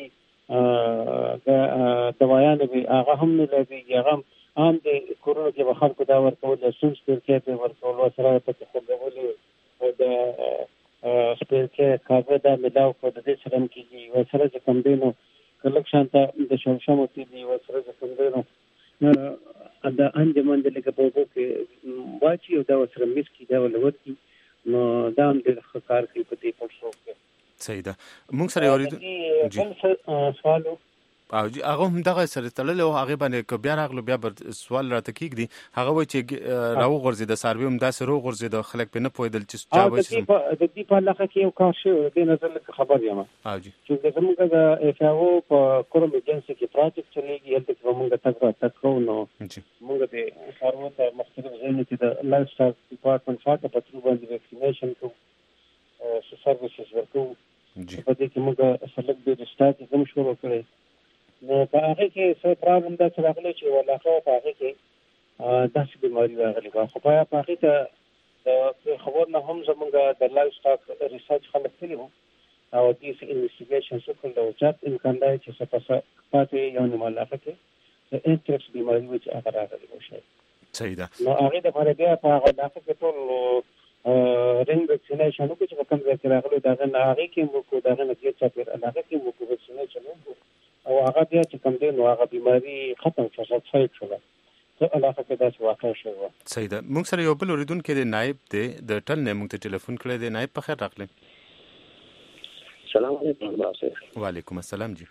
دوايانې وي هغه هم ملاوېږي هغه هم عام د کورونو کې به خلکو دا ورکول د سون سپېرکۍ به ورکول ورسره پکې خوږولې او د سپېرکۍ کاغذ دا ملاو کړو د دې سره هم کېږي ورسره چې کوم دی نو که لږ شانته د شمشمو کېږي ورسره چې کوم دی نو د انجمن د لکه په اوبو کې واچي او دا ورسره مس کړي دا ورله ورکړي نو دا هم ډېر ښه کار کوي په دې پړسوب کې. صحیح ده. موږ سره اورېدو بل سوال او هغه هم دغه سره تړلی او هغې باندې که بیا راغلو بیا به سوال راته کېږدي هغه وایي چې راوغورځېد څاروي هم داسې راوغورځېد خلک پرې نه پوهېدل چې چا وایي د دې په علاقه کې یو کار شوی د دې نظر لکه خبر یم چې زموږ د FAO په کوروم ایجنسي کې پراجیکټ چلېږي هلته کې به موږ تګ راتګ کوو نو موږ د څارویو ته مختلف ځایونو کې د لایف سټاک ډپارټمنټ څخه په ترو باندې ویکسینیشن کوو سروسز ورکوو په دې کې موږ سلک د سټاک هم شروع کړی نو په هغې کې څه پرابلم داسې راغلی چې علاقه په هغې کې داسې بیماري راغلې وه خو په هغې ته د خبر نه هم زموږ د لایف سټاک ریسرچ خلک تللي وو او دې انویسټیګیشنز وکړل او زیات امکان دی چې څه پاتې یو نیمه علاقه کې د انټرکس بیماري وه چې هغه راغلې وه شاید. صحیح ده. نو هغې دپاره بیا په هغه علاقه کې ټول رنګ ویکسینیشن وکړو چې په کوم ځای کې راغلو د هغې نه هغې کې هم وکړو د هغې نه ډېر چاپېر علاقه کې هم وکړو ویکسینیشن وکړو او هغه بیا چې کوم دی نو هغه بیماري ختم شوه سټسفاید شوله څه علاقه کې داسې واقع شوې وه. صحیح ده. موږ سره یو بل اورېدونکی دی نایب دی د ټل نه موږ ته ټلیفون کړی دی. نایب په خیر راغلی. سلام علیکم. وعلیکم السلام جی.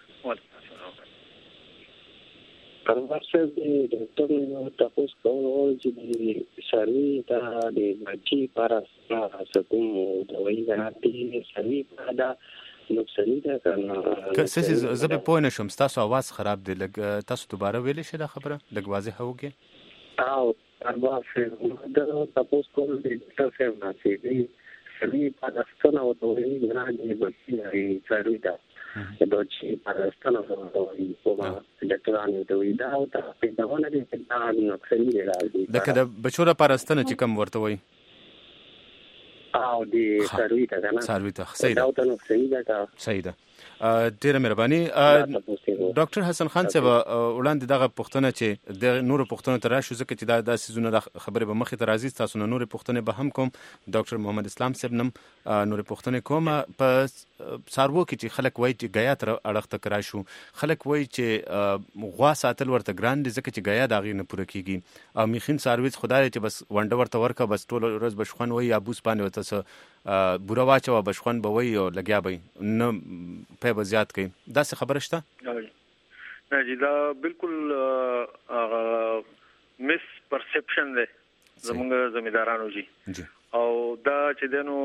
کاربار صاحب د ډاکټر نو تاسو کوم چې د سروي ته د بچي لپاره څه کوم دوايي راځي سروي دا نقصان ده کنه زه به پوه نه شم ستاسو اواز خراب دی لږ تاسو دوباره ویلی شئ دا خبره لږ واضح وکړئ. او کاربار صاحب دا تاسو کوم د ډاکټر صاحب نه چې سروي پاکستان او دوايي راځي بچي سروي دا د چې پاکستان او دوايي په ډاکټرانو دوی دا او په داونه دي چې دا نقصان دی راځي دا کله بچو را پاکستان چې کوم ورته وایي او د سروي ته کنه سروي ته صحیح دا ته نو صحیح ده ډیره مهرباني ډاکټر حسن خان صاحب وړاندې دغه پوښتنه چې د نور پوښتنه تر راشو ځکه چې دا سيزونه د خبرې به مخې ته راځي تاسو نور پوښتنه به هم کوم ډاکټر محمد اسلام صاحب نم نور پوښتنه کوم په سارو کې چې خلک وایي چې غیا تر اړخته کرا شو خلک وایي چې غوا ساتل ورته ګران دي ځکه چې غیا داغي نه پوره کیږي او میخین سارویز خدای چې بس ونډه ورته ورکا بس ټول ورځ بشخون وایي ابوس باندې وته بوره واچو بشخون به وایي او لګیا به نه په بزیات کوي دا څه خبره شته نه جی دا بالکل مس پرسپشن ده زموږ زمیدارانو جی او دا چې دنو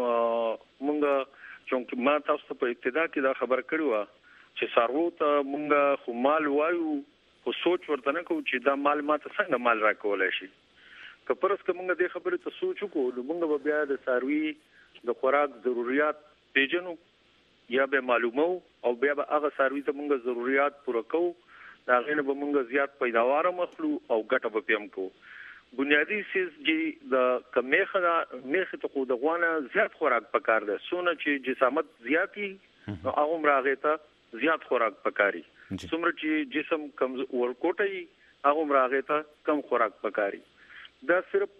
مونږ چې ما تاسو ته په ابتدا کې دا خبر کړو چې سارو ته مونږ خو مال وایو خو سوچ ورته نه کوو چې دا مال ماته څنګه مال راکولای شي که پرس که مونږ د خبرې ته سوچ وکړو مونږ به بیا د ساروي د خوراک ضرورت پیژنو یا به معلومو او بیا به هغه ساروي ته مونږ ضرورت پوره کوو دا غینه به مونږ زیات پیداوار مخلو او ګټه به پم کوو بنیادی سیز چې د کمیخه ته خو د غوانه زیات خوراک پکار ده سونه چې جسامت زیاتی نو هغه راغی ته زیات خوراک پکاري څومره چې جسم کم ورکوټي هغه راغی ته کم خوراک پکاري دا صرف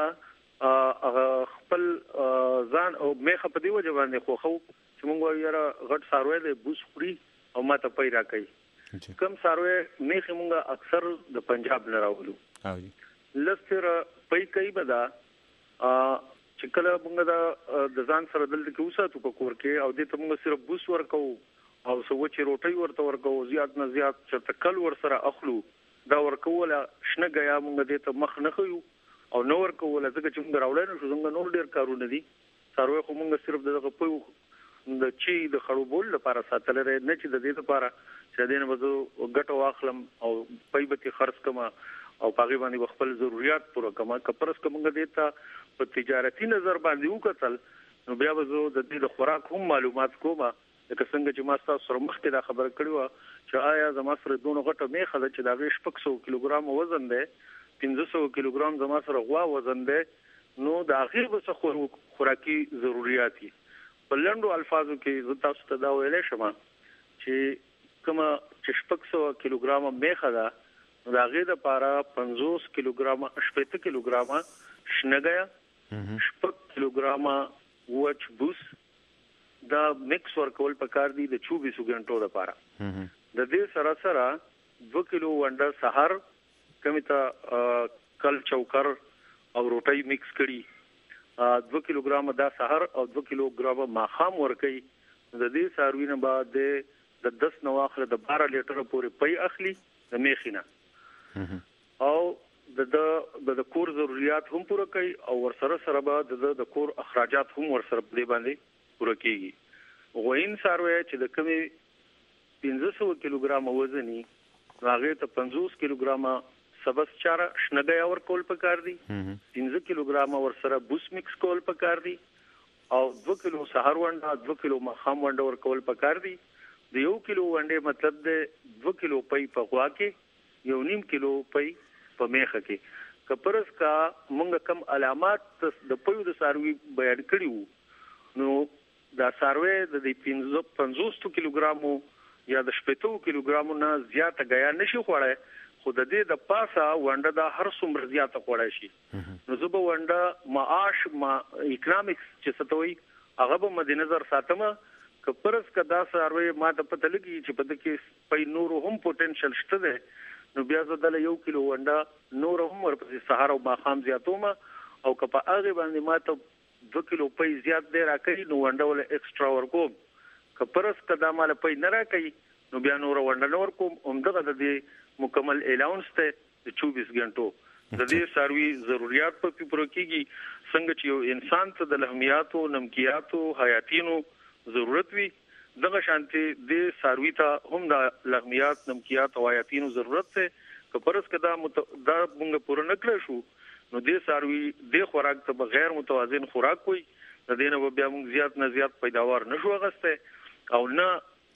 مونږه خپل ځان او میخه په دی وجه باندې خوخو چې مونږ یاره غټ ساروي د بوس خوري او ماته پیدا کوي کم ساروي میخه مونږه اکثر د پنجاب نه راولو لستر پي کوي بدا چې کله مونږ د ځان سره دلته کې وساتو په کور کې او د ته مونږ صرف بوس ورکو او سوچ روټي ورته ورکو زیات نه زیات چې تکل ور سره اخلو دا ورکول شنه غیا مونږ د ته مخ نه خيو او نو ورکول ځکه چې مونږ راولای نو څنګه نور ډیر کارونه دي ساروي خو مونږ صرف دغه په د چی د خړوبول لپاره ساتل لري نه چې د دې لپاره چې دینه وځو ګټو واخلم او پېبتي خرڅ کما او پاغي باندې خپل ضرورت پوره کما کپرس کومګه دیتا په تجارتي نظر باندې وکتل نو بیا وځو د دې د خوراک هم معلومات کومه لکه څنګه چې ما تاسو سره مخکې دا خبره کړې و چې آیا زما سره دونه غټه میخه چې دا 600 کیلوګرام وزن ده 1500 کیلوګرام زما سره غوا وزن ده نو د اخر به خوراکي ضرورت په لندو الفاظو کې زه تاسو ته دا ویلې شم چې کومه چې 600 کیلوګرام میخه ده نو دا غي د لپاره 50 کیلوګرام 80 کیلوګرام شنګیا 6 کیلوګرام وچ بوس دا مکس ورکول پکار دي د 24 غنټو لپاره د دې سره سره 2 کیلو ونډه سحر کمیته کل چوکر او روټي مکس کړي 2 کیلوګرام دا سحر او 2 کیلوګرام ماخام ورکي د دې ساروینه بعد د 10 نو اخر د 12 لیټر پورې پي اخلي د میخینه او د کور ضرورت هم پوره کوي او ورسره سره بعد د کور اخراجات هم ورسره په باندې پوره کیږي غوین ساروی چې د کمی 1500 کیلوګرام وزني هغه ته 50 کیلوګرام سبس چار شنګیا ور کول پکار دي 15 کیلوګرام ور سره بوس مکس کول پکار دي او 2 کیلو سحر ونډه 2 کیلو مخام ونډه ور کول پکار دي د 1 کیلو ونډه مطلب د 2 کیلو پي په غوا کې 1.5 کیلو پي په میخه کې کپرس کا مونږ کم علامات د پيو د ساروي بیان کړیو نو دا ساروي د 50 کیلوګرامو یا د 70 کیلوګرامو نه زیات غیا نشي خوړای خو د دې د پاسه ونډه د هر څومره زیاته خوړای شي نو زه به ونډه معاش اکونومکس چې ستوي هغه به مد نظر ساتم کپرس کدا ساروي ما ته پته لګي چې په دې کې پي نور هم پوتنشل شته ده نو بیا زه د 1 کیلو ونډه نور هم ورپسې سحر او ماخام زیاتوم او کپا هغه باندې ما ته 2 کیلو پي زیات دی راکړي نو ونډه ول ایکسترا ورکوم کپرس کدا مال پي نه راکړي نو بیا نور ونډه نور کوم همدغه د دې مکمل الاونس ته د 24 غنټو د دې ساروي ضرورت په پوره کیږي څنګه چې یو انسان ته د لحمیاتو نمکیاتو حیاتینو ضرورت وي دغه شانتي د ساروي ته هم د لحمیات نمکیات او حیاتینو ضرورت ته کپرس کدا دا موږ پوره نکړو شو نو د ساروي د خوراک ته بغیر متوازن خوراک کوي د دینه بیا موږ زیات نه زیات پیداوار نشو غسته او نه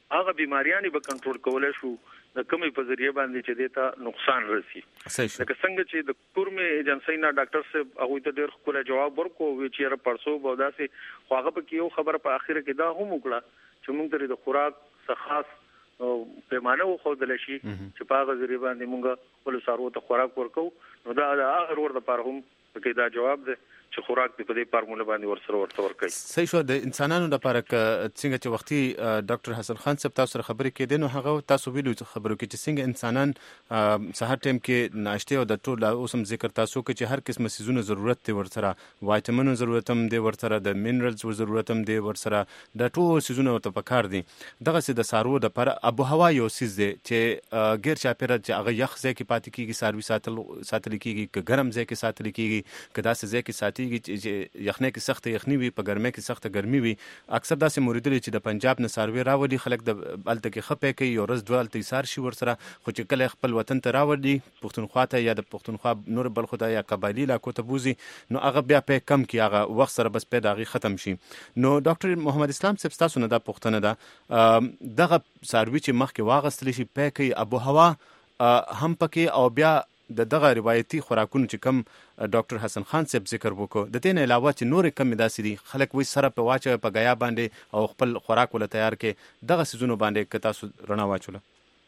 هغه بیماریاں به کنټرول کولای شو د کمی په ذریعہ باندې چې دیتا نقصان رسی. لکه څنګه چې د کورمه ایجنسی نه ډاکټر صاحب هغه ته ډېر خپل جواب ورکو چې را پرسو بودا سي خواغه په کیو خبر په اخر کې دا هم وکړه چې موږ د خوراک څخه خاص پیمانه خو دل شي چې په هغه ذریعہ باندې موږ خپل سارو ته خوراک ورکو. نو دا هغه ور د پر هم کې دا جواب ده چې خوراک په دې فارموله باندې ورسره ورته ورکړي. صحیح شو. د انسانانو لپاره څنګه چې وختي ډاکټر حسن خان صاحب تاسو سره خبرې کړې نو هغه تاسو ویلو خبرو کې چې څنګه انسانان سهار ټایم کې ناشته او د ټول اوسم ذکر تاسو کې چې هر قسمه سيزونه ضرورت دی ورسره وایټامینونو ضرورت هم دی ورسره د مینرالز ضرورت هم دی ورسره د ټول سيزونه ورته پکار دي. دغه سي د سارو د پر ابو هوا یو سيز دی چې غیر چاپیره چې هغه یخ ځای کې پاتې کیږي ساروي ساتل کیږي که ګرم ځای کې ساتل کیږي که داسې ځای کې ساتيږي چې یخنۍ کې سخت یخنۍ وي په ګرمۍ کې سخت ګرمي وي. اکثر داسې موریدل چې د پنجاب نه ساروي راوړي خلک د الته کې خپې کوي یو ورځ دوه الته ایثار شي ورسره خو چې کله خپل وطن ته راوړي پښتونخوا ته یا د پښتونخوا نور بل خدای یا قبایلی علاقو ته بوزي نو هغه بیا په کم کې هغه وخت سره بس پیدا غي ختم شي. نو ډاکټر محمد اسلام صاحب تاسو نه دا پښتنه ده دغه ساروي چې مخکې واغستل شي په کې ابو هوا هم پکې او بیا دغه روایتي خوراکونو چې کم ډاکټر حسن خان صاحب ذکر وکړو د دې نه علاوه چې نور کم داسې دي خلک وې سره په واچو په غیا باندې او خپل خوراک ول تیار کې دغه سيزونو باندې ک تاسو رڼا واچوله.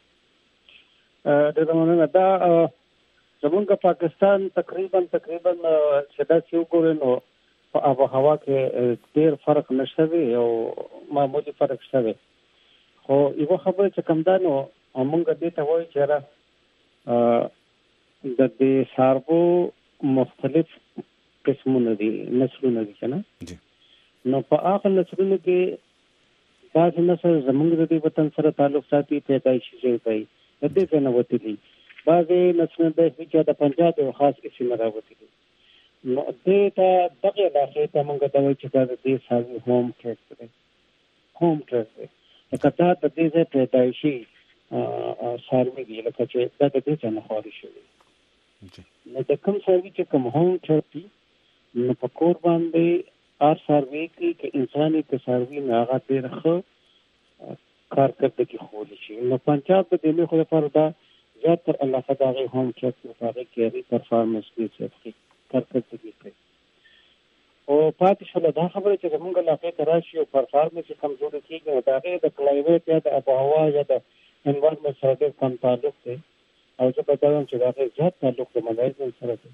د زمونږ دا زمونږ پاکستان تقریبا شدا څو ګورنو په آب و هوا کې ډېر فرق نشته او معمولی فرق شته. خو یو خبره چې کم دانو موږ دې ته وایي چې د دې ساربو مختلف قسمونه دي نسلونه دي کنه. نو په هغه نسلونو کې بعض نسل زمونږ د دې وطن سره تعلق ساتي پیدایشي ځای دی د دې څخه وتلی بعض نسلونه د د پنجاب او خاص اسم راوتلی. نو دې ته دغه علاقه ته موږ د وایي چې د دې ساري هوم ټریس دی کته د دې ځای پیدایشي ساروي دی لکه چې د دې څخه خارج شوی. نو د کوم ساروي چې کوم هوم ټریس نو په کور باندې ار ساروي کې انساني د ساروي نه هغه ډېر ښه کارکردګي خولي شي. نو پنجاب د دې خو لپاره دا زیاتره الله تعالی هوم ټریس لپاره کې پرفارمنس دي چې کارکردګي کوي. او پاتې شول دا خبره چې موږ علاقه ته راشي او پرفارمنس کمزوري کیږي دا غي د کلایمیټ یا د آب و هوا یا د انوایرنمنت سره ډېر کم تعلق دی او زه په دا چې دا زیات تعلق د ملایزم سره دی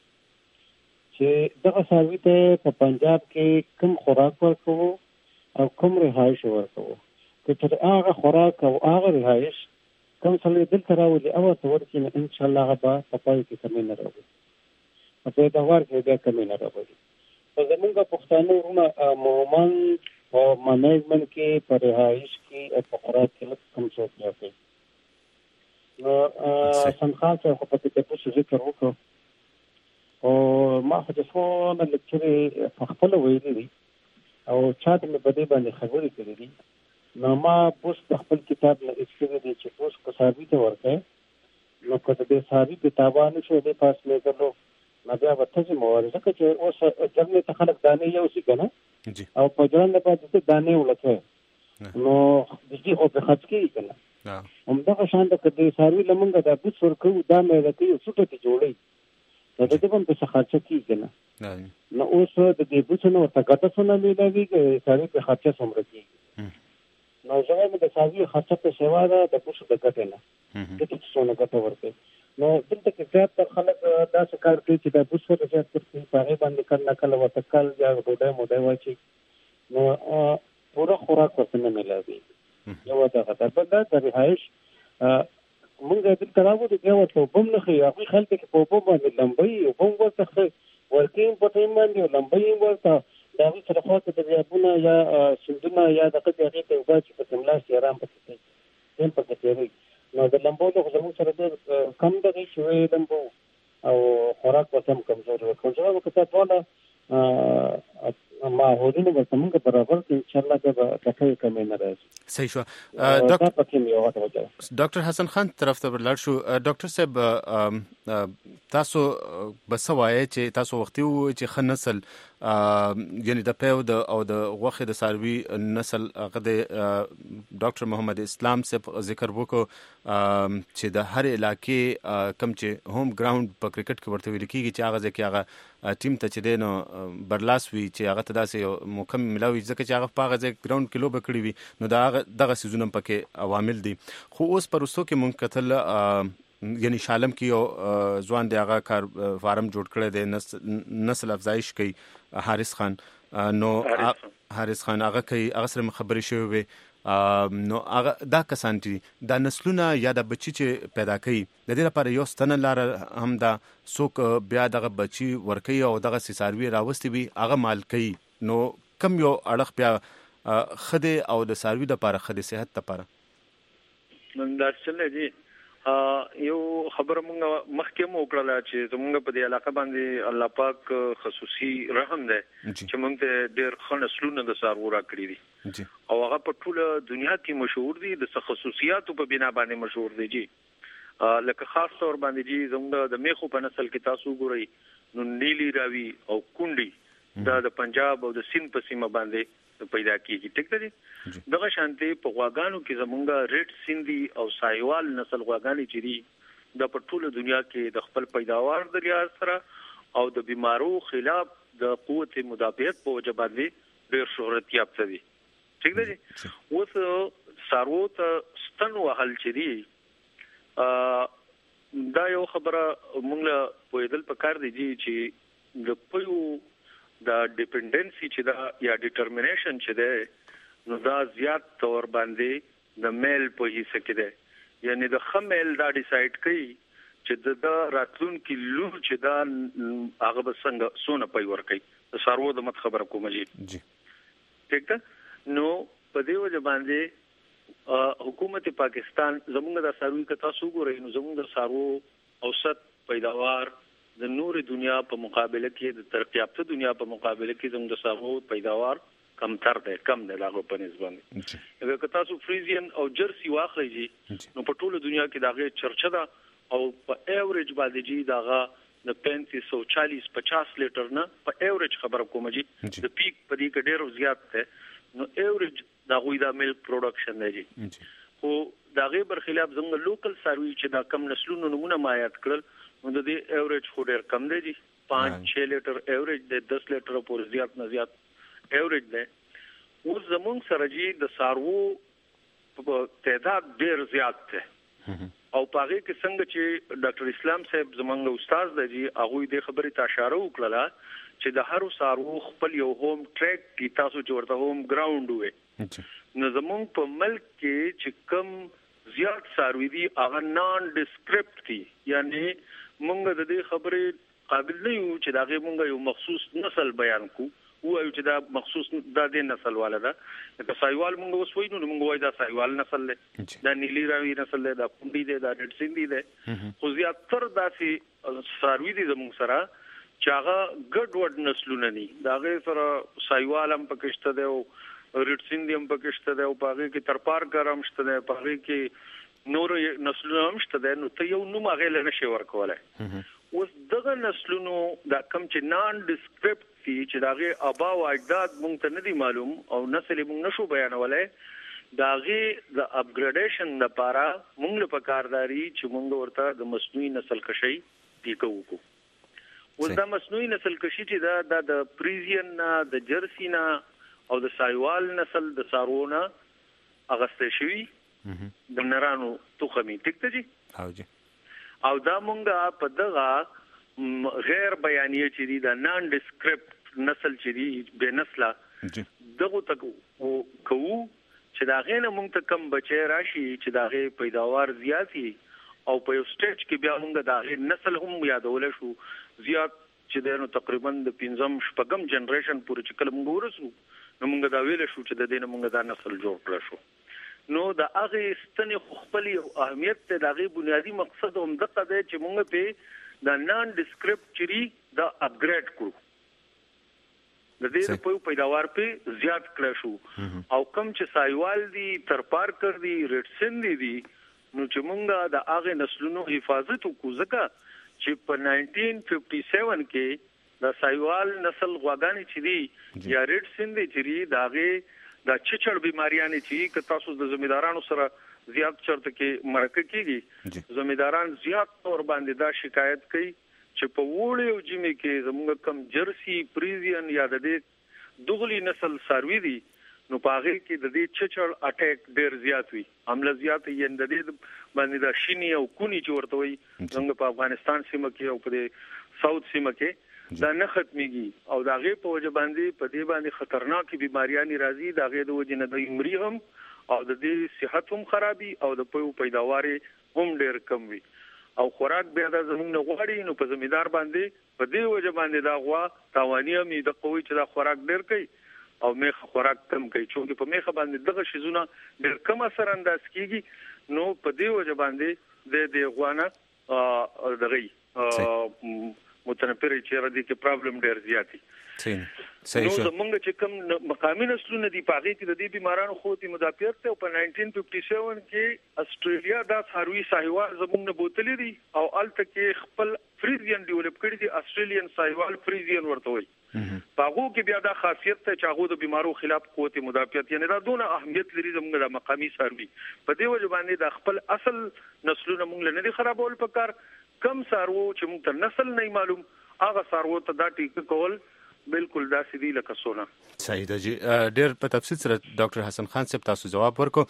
چې دغه ساروي ته په پنجاب کې کوم خوراک ورکوو او کوم رهایش ورکوو چې هغه خوراک او هغه رهایش کوم څه دلته راولي او ته ورکې ان شاء الله هغه په پای کې کمی نه راوړي په دا ور کې بیا کمی نه راوړي. په زمونږ پښتانه ورونه مومن او منیجمنت کې پر رهایش کې او په خوراک کې کوم څه راځي. نو حسن خان صاحب په دې په ذکر وکړو او ما خو د څو نه لیکلي په خپل ویلي دي او چاته مې په دې باندې خبرې کړې دي. نو ما اوس خپل کتاب نه استفاده دي چې اوس کو ثابت ورکړي نو کله دې ثابت کتابانه شو دې پاس مې کړو ما بیا وته مورزه چې اوس ځنه ته خلک دانه یو څه کنه او په ځان د پاتې دانه ولته نو د دې خو په خط کې کنه همدغه شان د کدي ساروي لمنګه د بوت ورکو دا مې د کې څټه ته جوړي دا د دې په څه خرچه کیږي نه نو اوس د دې بوت نو ته ګټه څونه ملي چې ساروي په خرچه سمره کیږي. نو زموږ د ساروي خرچه په سیوا ده د بوت د ګټه نه د څه څونه ګټه ورکړي. نو دلته کې زیات خلک دا څه کار کوي چې د بوت سره زیات کوي په هغه باندې کله کله وتکل یا ډوډۍ واچي نو پورا خوراک ورته نه ملایي. یو دا خطر ده د رهایش موږ د تراوو د یو څو بم نه خي هغه خلک په بم باندې لمبي او بم ورته ورکین په ټیم باندې لمبي ورته دا وی سره خاطر د یابونه یا سندونه یا د قطعې ته وځي په تملاس آرام پکې تم پکې تیری. نو د لمبو له زموږ سره د کم دغه شوی لمبو او خوراک وتم کمزور وکړو وکړه ټول ما هودینه به موږ برابر ان شاء الله به کټه کمې نه راځي. صحیح شو. ډاکټر حسن خان طرف ته ورلاړ شو. ډاکټر صاحب تاسو بسوای چې تاسو وختي و چې خن نسل یعنی د پیو او د غوخه د ساروي نسل هغه د ډاکټر محمد اسلام صاحب ذکر وکړو چې د هر علاقې کم چې ہوم ګراوند په کرکټ کې ورته ویل کیږي چې هغه ځکه هغه ټیم ته چې دینو برلاس وی چې هغه ته داسې مکمل ملاوي ځکه چې هغه په هغه ځای ګراوند کې لوبه کړې وي نو دغه سيزونه پکې عوامل دي خو اوس پرستو کې مونږ کتل یعنی شالم کې یو ځوان دی هغه کار فارم جوړ کړی دی نسل افزایش کوي حارث خان نو حارث خان هغه کوي هغه سره خبرې شوی وي نو هغه دا کسان چې دا نسلونه یا د بچی چې پیدا کوي د دې لپاره یو ستنه لار هم دا څوک بیا دغه بچی ورکوي او دغه ساروي راوستي وي هغه مال کوي نو کم یو اړخ بیا خده او د ساروي لپاره خده صحت لپاره نن دا څه دی یو خبره مونږ مخکې مو وکړه چې زمونږ په دې علاقه باندې الله پاک خصوصي رحم دی چې مونږ ته ډېر خنسلونه د سارو را کړی دي او هغه په ټوله دنیا کې مشهور دي د خصوصیاتو په بنا باندې مشهور دي جی لکه خاص طور باندې جی زمونږ د میخو په نسل کې تاسو ګورئ نو نیلی راوي او کونډي دا د پنجاب او د سند په سیمه باندې پیدا کیږي ټیک دی دغه شانتي په غواګانو کې زمونږه ریډ سیندي او سایوال نسل غواګانی چې دي د په ټوله دنیا کې د خپل پیداوار د لحاظ سره او د بیمارو خلاف د قوت مدافعت په وجه باندې ډېر شهرت یافته دي ټیک دی اوس سارو ته ستن وهل چې دي دا یو خبره موږ په دې پکار دي چې د پيو دا ډیپندنسي چې دا یا ډیټرمینیشن چې ده نو دا زیات تور باندې د میل په حصہ کې ده یعنی د خمیل دا ډیسایډ کوي چې د راتلون کې لور چې دا هغه بسنګ سونه پي ور کوي د سارو د مت خبره کوم جی ټیک ده نو په دې وجه باندې حکومت پاکستان زموږ د ساروي کتا سو ګورې نو زموږ د سارو اوسط پیداوار د نور دنیا په مقابله کې د ترقی یافته دنیا په مقابله کې زموږ د سارو پیداوار کم دی لاغو په نسبت اگر که تاسو فریزین او جرسی واخلئ نو په ټوله دنیا کې داغه چرچه ده او په ایوریج باندې جی داغه د 3540-50 لیټر نه په ایوریج خبره کوم جی د پیک په دې کې ډېر زیات ده نو ایوریج دا غوي دا ملک پروډکشن دی جی خو داغه برخلاف زموږ لوکل ساروي چې دا کم نسلونو نمونه مایات کړل نو د دې ایوریج خو ډېر کم دی 5-6 لیټر ایوریج دی 10 لیټر پورې زیات نه زیات ایوریج دی او زمونږ سره جی د سارو په تعداد ډېر زیات دی او پاره کې څنګه چې ډاکټر اسلام صاحب زمونږ استاد دی هغه دې خبرې ته اشاره وکړه چې د هر سارو خپل یو ہوم ټریک کی تاسو جوړته ہوم ګراوند وي نو زمونږ په ملک کې چې کم زیات ساروي دي هغه نان ډیسکرپټ دي یعنی مونږ د دې خبرې قابل نه یو چې دا غي مونږ یو مخصوص نسل بیان کو او چې دا مخصوص د دې نسل والا ده که سایوال مونږ وسوي نو مونږ وای دا سایوال نسل له دا نیلی راوي نسل له دا کونډي ده دا ډډ سیندي ده خو زیات تر داسي ساروي دي زموږ سره چې هغه ګډ وډ نسلونه دي دا غي سره سایوال هم پکشته ده او ریډ سیندي هم پکشته ده او پاغي کې ترپار ګرام شته ده پاغي کې نور نسلونه هم شته ده نو ته یو نوم هغه له نشي ورکولای اوس دغه نسلونو دا کم چې نان ډیسکرپټ دي چې داغه ابا او اجداد مونږ ته نه دي معلوم او نسل مونږ نشو بیانولای داغه د اپګریډیشن لپاره مونږ له پکارداري چې مونږ ورته د مصنوعي نسل کشي دی کوو اوس دا مصنوعي نسل کشي چې دا د پریزین د جرسینا او د سایوال نسل د سارونه اغسته شوی د نرانو توخمي ټیک ته جی او دا مونږه په دغه غیر بیانیه چې دي دا نان ډیسکرپټ نسل چې دي به نسله دغه تک کوو چې دا غینه مونږ ته کم بچی راشي چې دا غي پیداوار زیاتی او په یو سټیج کې بیا مونږ دا غي نسل هم یادول شو زیات چې دنو تقریبا د 5-6 جنریشن پورې چې کله مونږ ورسو نو مونږ دا ویل شو چې د دینه مونږ دا نسل جوړ کړ شو نو د هغه ستنې خپل اهمیت ته د هغه بنیادی مقصد هم دغه دی چې موږ په د نان ډیسکرپټ چری د اپګریډ کړو د دې په پیداوار په زیات کړو شو او کم چې سایوال دي ترپار کړ دي ریډ سیندي دي نو چې موږ د هغه نسلونو حفاظت وکړو ځکه چې په 1957 کې د سایوال نسل غواګانی چې دی یا ریډ سیند چې دی داغه د چچړ بیماریاں چې ک تاسو د زمیدارانو سره زیات چرته کې مرکه کیږي زمیداران زیات تور باندې دا شکایت کوي چې په وړي او جمی کې زموږ کم جرسی پریزین یا د دې دغلی نسل ساروی دي نو پاغه کې د دې چچړ اٹیک ډیر زیات وي عمله زیات یې د دې باندې د شینی او کونی چورته وي څنګه په افغانستان سیمه کې او په ساوث سیمه کې دا نه ختميږي او داغه په وجه باندې په دې باندې خطرناک بیماریاں راځي داغه د وجه نه د عمر هم او د دې صحت هم خرابي او د پیداوار هم ډیر کم وي او خوراک بیا د زمونږ غواړي نو په زمیدار باندې په دې وجه باندې دا غوا تاوانی هم د قوي چې دا خوراک ډیر کوي او میخ خوراک کم کوي چې په میخ باندې دغه شیزونه ډیر کم اثر انداز کیږي نو په دې وجه باندې د غوانه دغه متنفر چې ردی کې پرابلم ډیر زیاتی صحیح نو زمونږ چې کوم مقامی نسلونه دی پاغي کې د دې بیمارانو خوتي مدافعت ته په 1957 کې استرالیا دا څاروي ساحوال زمونږ بوتلې دي او الته کې خپل فریزین ډیولپ کړی دي استرالین ساحوال فریزین ورته وي پاغو کې بیا دا خاصیت ته چې هغه د بیمارو خلاف قوت مدافعت یعنی دا دونه اهمیت لري زمونږ د مقامی ساروي په دې وجه باندې د خپل اصل نسلونه مونږ نه دي خرابول پکار کم سارو چې موږ ته نسل نه معلوم هغه سارو ته دا ټیک کول بالکل دا سیدی لکه سونه صحیح ده جی ډیر په تفصیل سره ډاکټر حسن خان صاحب تاسو جواب ورکو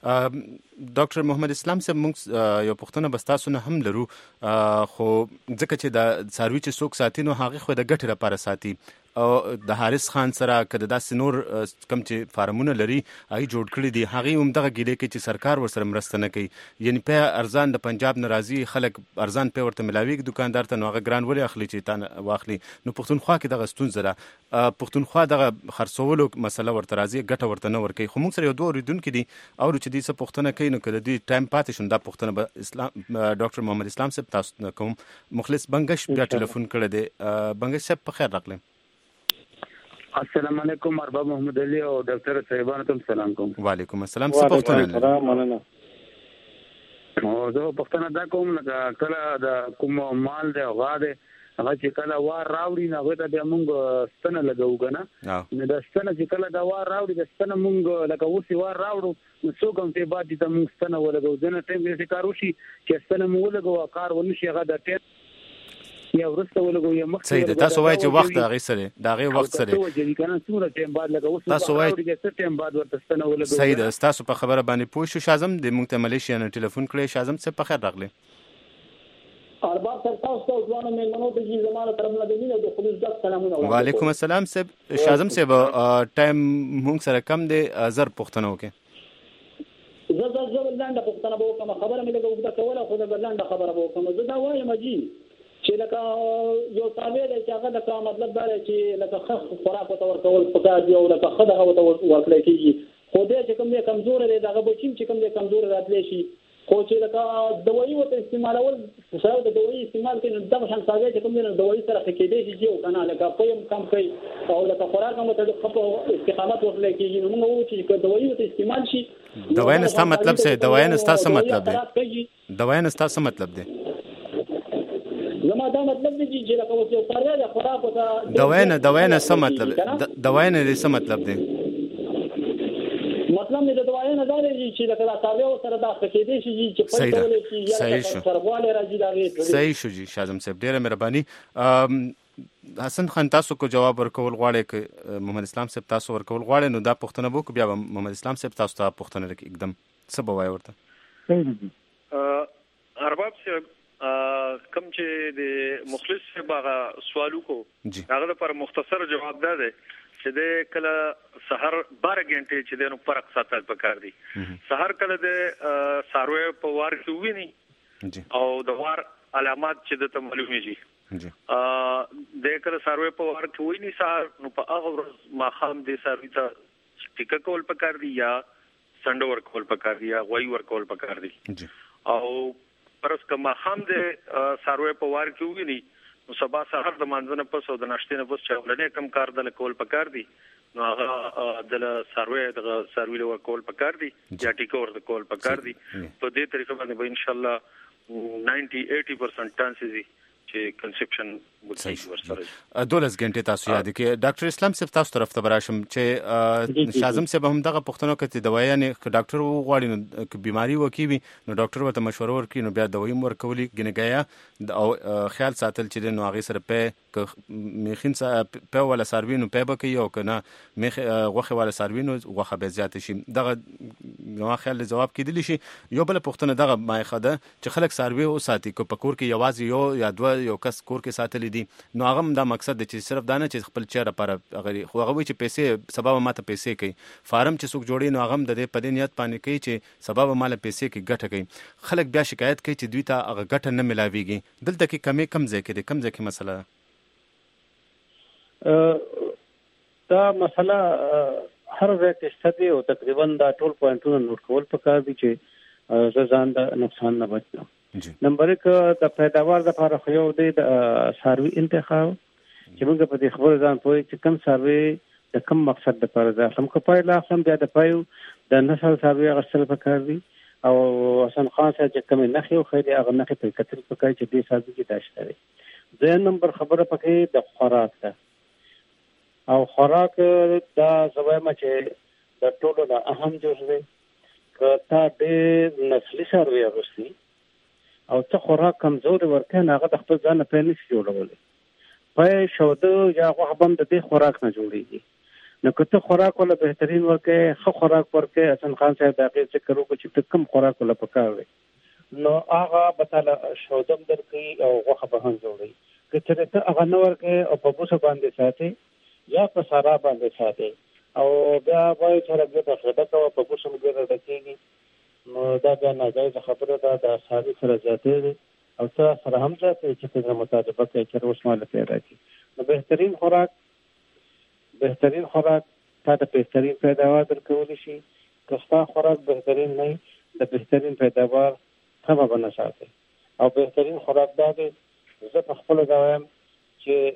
ډاکټر محمد اسلام صاحب موږ یو پښتنه بس تاسو نه هم لرو خو ځکه چې د ساروي چې څوک ساتي نو هغه خو د ګټې لپاره ساتي او د حارث خان سره کده داسې نور کم چې فارمونه لري هغه جوړ کړی دي هغه هم دغه ګیلې کې چې سرکار ورسره مرسته نه کوي یعنی په ارزان د پنجاب ناراضي خلک ارزان په ورته ملاوي دکاندار ته نو هغه ګران ولې اخلي چې تان واخلي نو پښتونخوا کې دغه ستونزه ده پښتونخوا دغه خرڅولو مسله ورته راځي ګټه ورته نه ورکوي خو موږ سره یو دوه اوریدونکو دي او چې دې څه پښتنه کوي نو کله دې ټایم پاتې شون دا پښتنه به اسلام ډاکټر محمد اسلام صاحب تاسو کوم مخلص بنگش بیا ټلیفون کړی دی بنگش صاحب په خیر راغلی السلام علیکم ارباب محمد علي او ډاکټر صاحبانو ته سلام کوم وعلیکم السلام څه پښتنه مننه او زه پښتنه دا کوم لکه کله د کوم مال دی غا دی هغه چې کله وار راوړي نه غوته د مونږ ستنه لګو کنه نو د ستنه چې کله دا وار راوړي د ستنه مونږ لکه اوسې وار راوړو نو څو کوم ته بعد د مونږ ستنه ولګو ځنه ټیم یې کار وشي چې ستنه مونږ ولګو کار ونشي هغه د ټیم یا ورسته ولګو یا مخ صحیح ده تاسو وایي چې وخت هغه سره دا غي وخت سره تاسو وایي ټیم بعد ورته ستنه ولګو صحیح ده تاسو په خبره باندې پوه شو شازم د مونږ ته ملیشیا نه ټلیفون کړی شازم څه په خیر راغلی ارباب سر تاسو ته ځوان مېلمنو ته چې زماره تر ملګری د خلوص د سلامونه وعلیکم السلام صاحب شازم صاحب ټایم مونږ سره کم دی زر پښتنو کې زه لاندې پښتنه به کوم خبره مې لګو دا کوله خو دا لاندې خبره به کوم زه دا وایم جی چې لکه یو تابع دی چې هغه د مطلب دا چې لکه خوراک ته ورکول پکار دی او لکه خدغه ورکړل کېږي خو دې چې کوم دی کمزور دی دغه بچیم چې کوم دی کمزور راتلی شي خو چې لکه دوايي وته استعمالول سره د دوايي استعمال کې نو دغه شان تابع چې کوم دی دوايي سره کېدې شي چې کنه لکه پېم کم کوي او لکه خوراک هم ته په استقامت ورکړل کېږي نو موږ چې دوايي وته استعمال شي دوايي نستا مطلب څه دوايي نستا څه مطلب دی دوايي نستا څه مطلب دی زما دا مطلب دی چې لکه اوس یو کار دی خوراک ته دواینه څه مطلب دواینه څه مطلب دی مطلب دی دواینه دا دی چې لکه دا تابع سره دا کېدې شي چې په ټول کې یا سرواله راځي دا صحیح شو جی شازم صاحب ډیره مهرباني حسن خان تاسو کو جواب ورکول غواړي ک محمد اسلام صاحب تاسو ورکول غواړي نو دا پښتنه وو بیا محمد اسلام صاحب تاسو ته پښتنه لکه एकदम څه بوای ورته ارباب صاحب کم چې د مخلص صاحب سوالو کو هغه لپاره مختصر جواب ده چې د کله سحر 12 غنټه چې د نو فرق ساتل پکار دي سحر کله د ساروی په وار کې ویني او د وار علامات چې د معلومیږي د کله ساروی په وار کې ویني سحر نو په هغه ورځ ما خام د ساروی ته ټیکا کول پکار دي یا سندور کول پکار دي یا غوي ور کول پکار دي او پرس کما خام د ساروی په وار کې وګني نو سبا سحر د مانځنه پس او د ناشته نه پس چولنه کم کار د کول پکار دي نو هغه د ساروی له کول پکار دي یا ټیکور د کول پکار دي په دې طریقه باندې به ان شاء الله 90-80% چانسز دي چې کنسپشن ورسره 12 غنټه تاسو یاد کې ډاکټر اسلام صاحب تاسو طرف ته براشم چې شازم صاحب هم دغه پښتنو کې دوايي نه ډاکټر وغواړي نو بیماری وکي نو ډاکټر ورته مشوره ورکړي نو بیا دوايي ورکولي ګنګایا او خیال ساتل چې نو هغه سره په میخین په ولا سروینو په بکی او کنه میخ غوخه ولا سروینو غوخه به زیات شي دغه نو خیال جواب کیدلی شي یو بل پښتنه دغه مایخه ده چې خلک سروي او ساتي کو پکور کې یوازې یو یا دوه یو کس کور کې ساتل دي نو هغه دا مقصد دی چې صرف دانه چې خپل چیرې لپاره هغه خو هغه چې پیسې سبب ماته پیسې کوي فارم چې څوک جوړي نو هغه د دې په نیت باندې کوي چې سبب مال پیسې کې ګټه کوي خلک بیا شکایت کوي چې دوی ته هغه ګټه نه ملاويږي دلته کې کم ځای کې مسله دا مسله هر ځای کې شته او تقریبا دا ټول پوینټونه نوٹ کول پکار دي چې ځان د نقصان نه بچو نمبر 1 د پیداوار لپاره خو یو د سروي انتخاب چې موږ په دې خبره ځان پوي چې کوم سروي د کوم مقصد لپاره ده هم کپای لا هم بیا د پایو د نسل سروي غسل پکار دي او حسن خان صاحب چې کوم نه خو خېدي هغه نه په کتل پکای چې دې سازي کې داشته لري ځین نمبر خبره پکې د خوراک ده او خوراک دا زوایمه چې د ټولو نه اهم جز دی کته د نسلي سروي غوښتي او ته خوراک کمزور ورکه نه هغه د خپل ځان په نس جوړولې پای شوده یا هغه هم د دې خوراک نه جوړیږي نو کته خوراک ولا بهترین ورکه خو خوراک ورکه حسن خان صاحب دغه ذکر وکړي چې کم خوراک ولا پکاوي نو هغه بتاله شودم درکې او هغه به هم جوړي کته ته هغه نو ورکه او په بوسه باندې ساتي یا په سارا باندې ساتي او بیا وای چې راځي په خدای ته په بوسه مګر راځي نو دا بیا ناجایز خبره ده د اصحابي سره زیاتې او ته سره هم ځاتې چې په مطابق کې چې اوس مال پیدا کی نو بهترین خوراک تا د بهترین پیداوار درکول شي کستا خوراک بهترین نه د بهترین پیداوار هم باندې ساتي او بهترین خوراک دا دی زه په خپل ځایم چې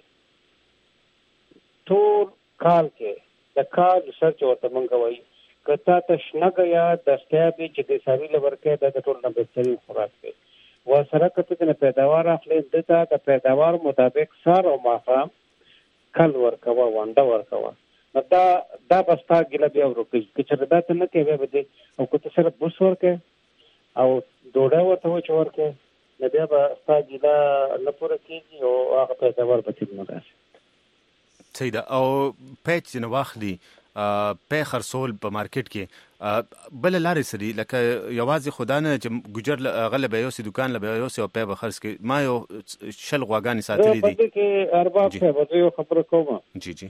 ټول کال کې د کال سرچ ورته منګوي کته تشنګ یا دستیابي چې د ساوی لورکه د ټول نه بهترین خوراک دی و سره کته د پیداوار اخلي د پیداوار مطابق سار او ماخام کل ورکوا وانده ورکوا دا بستا ګل بیا ورکه چې دا ته نه کوي به او کته سره بوس ورکه او ډوډۍ ورته ورکه نه بیا بستا ګل نه پوره کیږي او هغه پیداوار به تل نه راشي صحیح ده او پیچ نه واخلي په خرصول په مارکیټ کې بل لارې سری لکه یوازې خدانه چې ګجر غلبه یو سي دکان لبه یو سي او په خرڅ کې ما یو شل غواګانی ساتلې دي په کې ارباب څه یو خبره کوم جی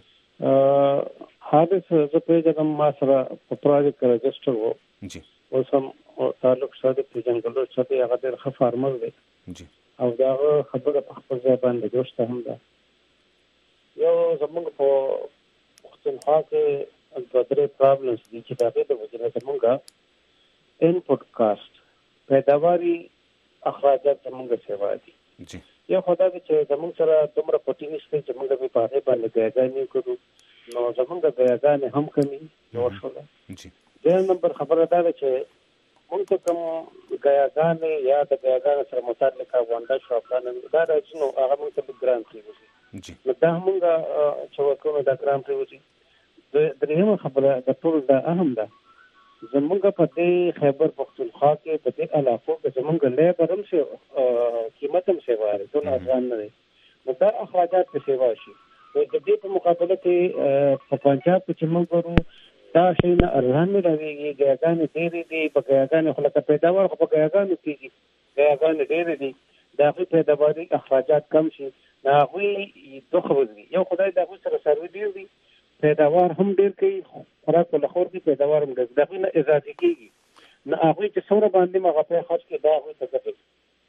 حادث زه په دغه ما سره په پروجیکټ کې رجسټر وو جی اوس هم تعلق ساده په جنګلو سره هغه ډېر ښه فارمر دی جی او دا خبره په خپل ځای باندې جوړه هم ده یو زمونږ په وختونخوا کې د درې پرابلمز دي چې دا د وجنه زمونږه انپوټ کاست پیداواري اخراجات زمونږه سیوا دي جی یو خدای چې زمونږ سره دومره پټی نشته چې موږ په هغه باندې ګایګانې کوو نو زمونږه ګایګانې هم کمی جوړ شول جی د نمبر خبره ده چې موږ کوم ګایګانې یا د ګایګانې سره متعلق وانده شو کنه دا راځي نو هغه موږ ته ګران کیږي جی نو دا موږ چې وکړو دا ګران کیږي درېمه خبره د ټول دا اهم ده زمونږ په دې خیبر پختونخوا کې په دې علاقو کې زمونږ لیبر هم څه قیمت هم څه واره ټول افغان نه دي نو دا اخراجات په سیوا شي نو د دې په مقابله کې په پنجاب کې چې موږ ورو دا شي نه ارزان نه راويږي ګاګان ډېرې دي په ګاګان خو لکه پیداوار خو په ګاګان کېږي ګاګان ډېرې دي دا غي پیداواري اخراجات کم شي دا غوي دوه خبرې یو خدای دا غوي سره سروي دی پیداوار هم ډیر کوي خوراک له خور کې پیداوار هم ډیر دغه نه اضافي کیږي نه هغه چې څومره باندې مغه په خرج کې دا هغه څه کوي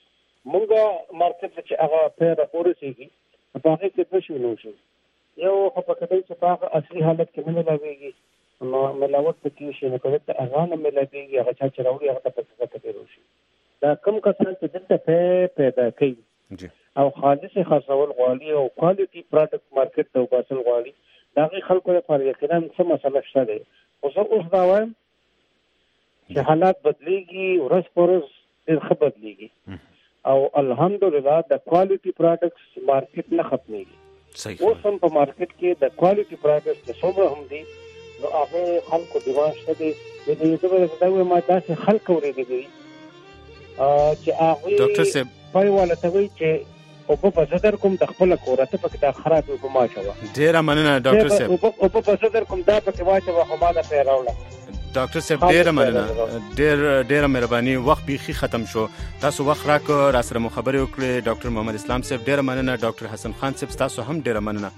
مونږه مارکیټ چې هغه په راورسیږي په هغه کې څه شي نو شي یو خو په کډای چې په اصلي حالت کې نه ملاويږي نو ملاوت کې شي نه کوي ته هغه نه ملاويږي هغه چې راوړي هغه په څه کوي شي دا کم کسان چې دلته پیدا کوي او خالص خاصول غالي او کوالټي پروډکټ مارکیټ ته وباسل غالي داغه خلکو لپاره یقینا څه مسله شته ده اوس دا وایم چې حالات بدليږي ورځ پر ورځ ډېر ښه بدليږي او الحمدلله د کوالټي پروډکټس مارکیټ نه ختمېږي. صحیح. اوس هم په مارکیټ کې د کوالټي پروډکټس څومره هم دي نو هغه خلکو ډیمانډ شته دي. د دې په دغه ما داسې خلک ورېږي چې هغه ډاکټر صاحب پای ولته وی چې او په صدر کوم د خپل کورته په دا خراب په ما شوه. ډیره مننه ډاکټر صاحب. او په صدر کوم دا په واچو خو ما دا پیراوله. ډاکټر صاحب ډیره مننه، ډیره مهرباني. وخت بیخي ختم شو، تاسو وخت راکړ را سره مو خبرې وکړې. ډاکټر محمد اسلام صاحب ډیره مننه. ډاکټر حسن خان صاحب تاسو هم ډیره مننه.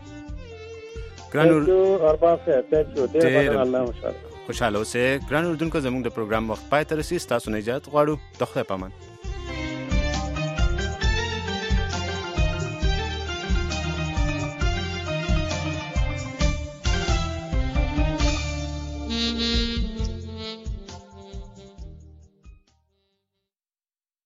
ګران ارباب صاحب تاسو ډیره مننه. الله مشاء خوشاله اوسئ. ګران اردوونکو زموږ د پروګرام وخت پای ته رسید. تاسو نه اجازه غواړو. د خدای په امان.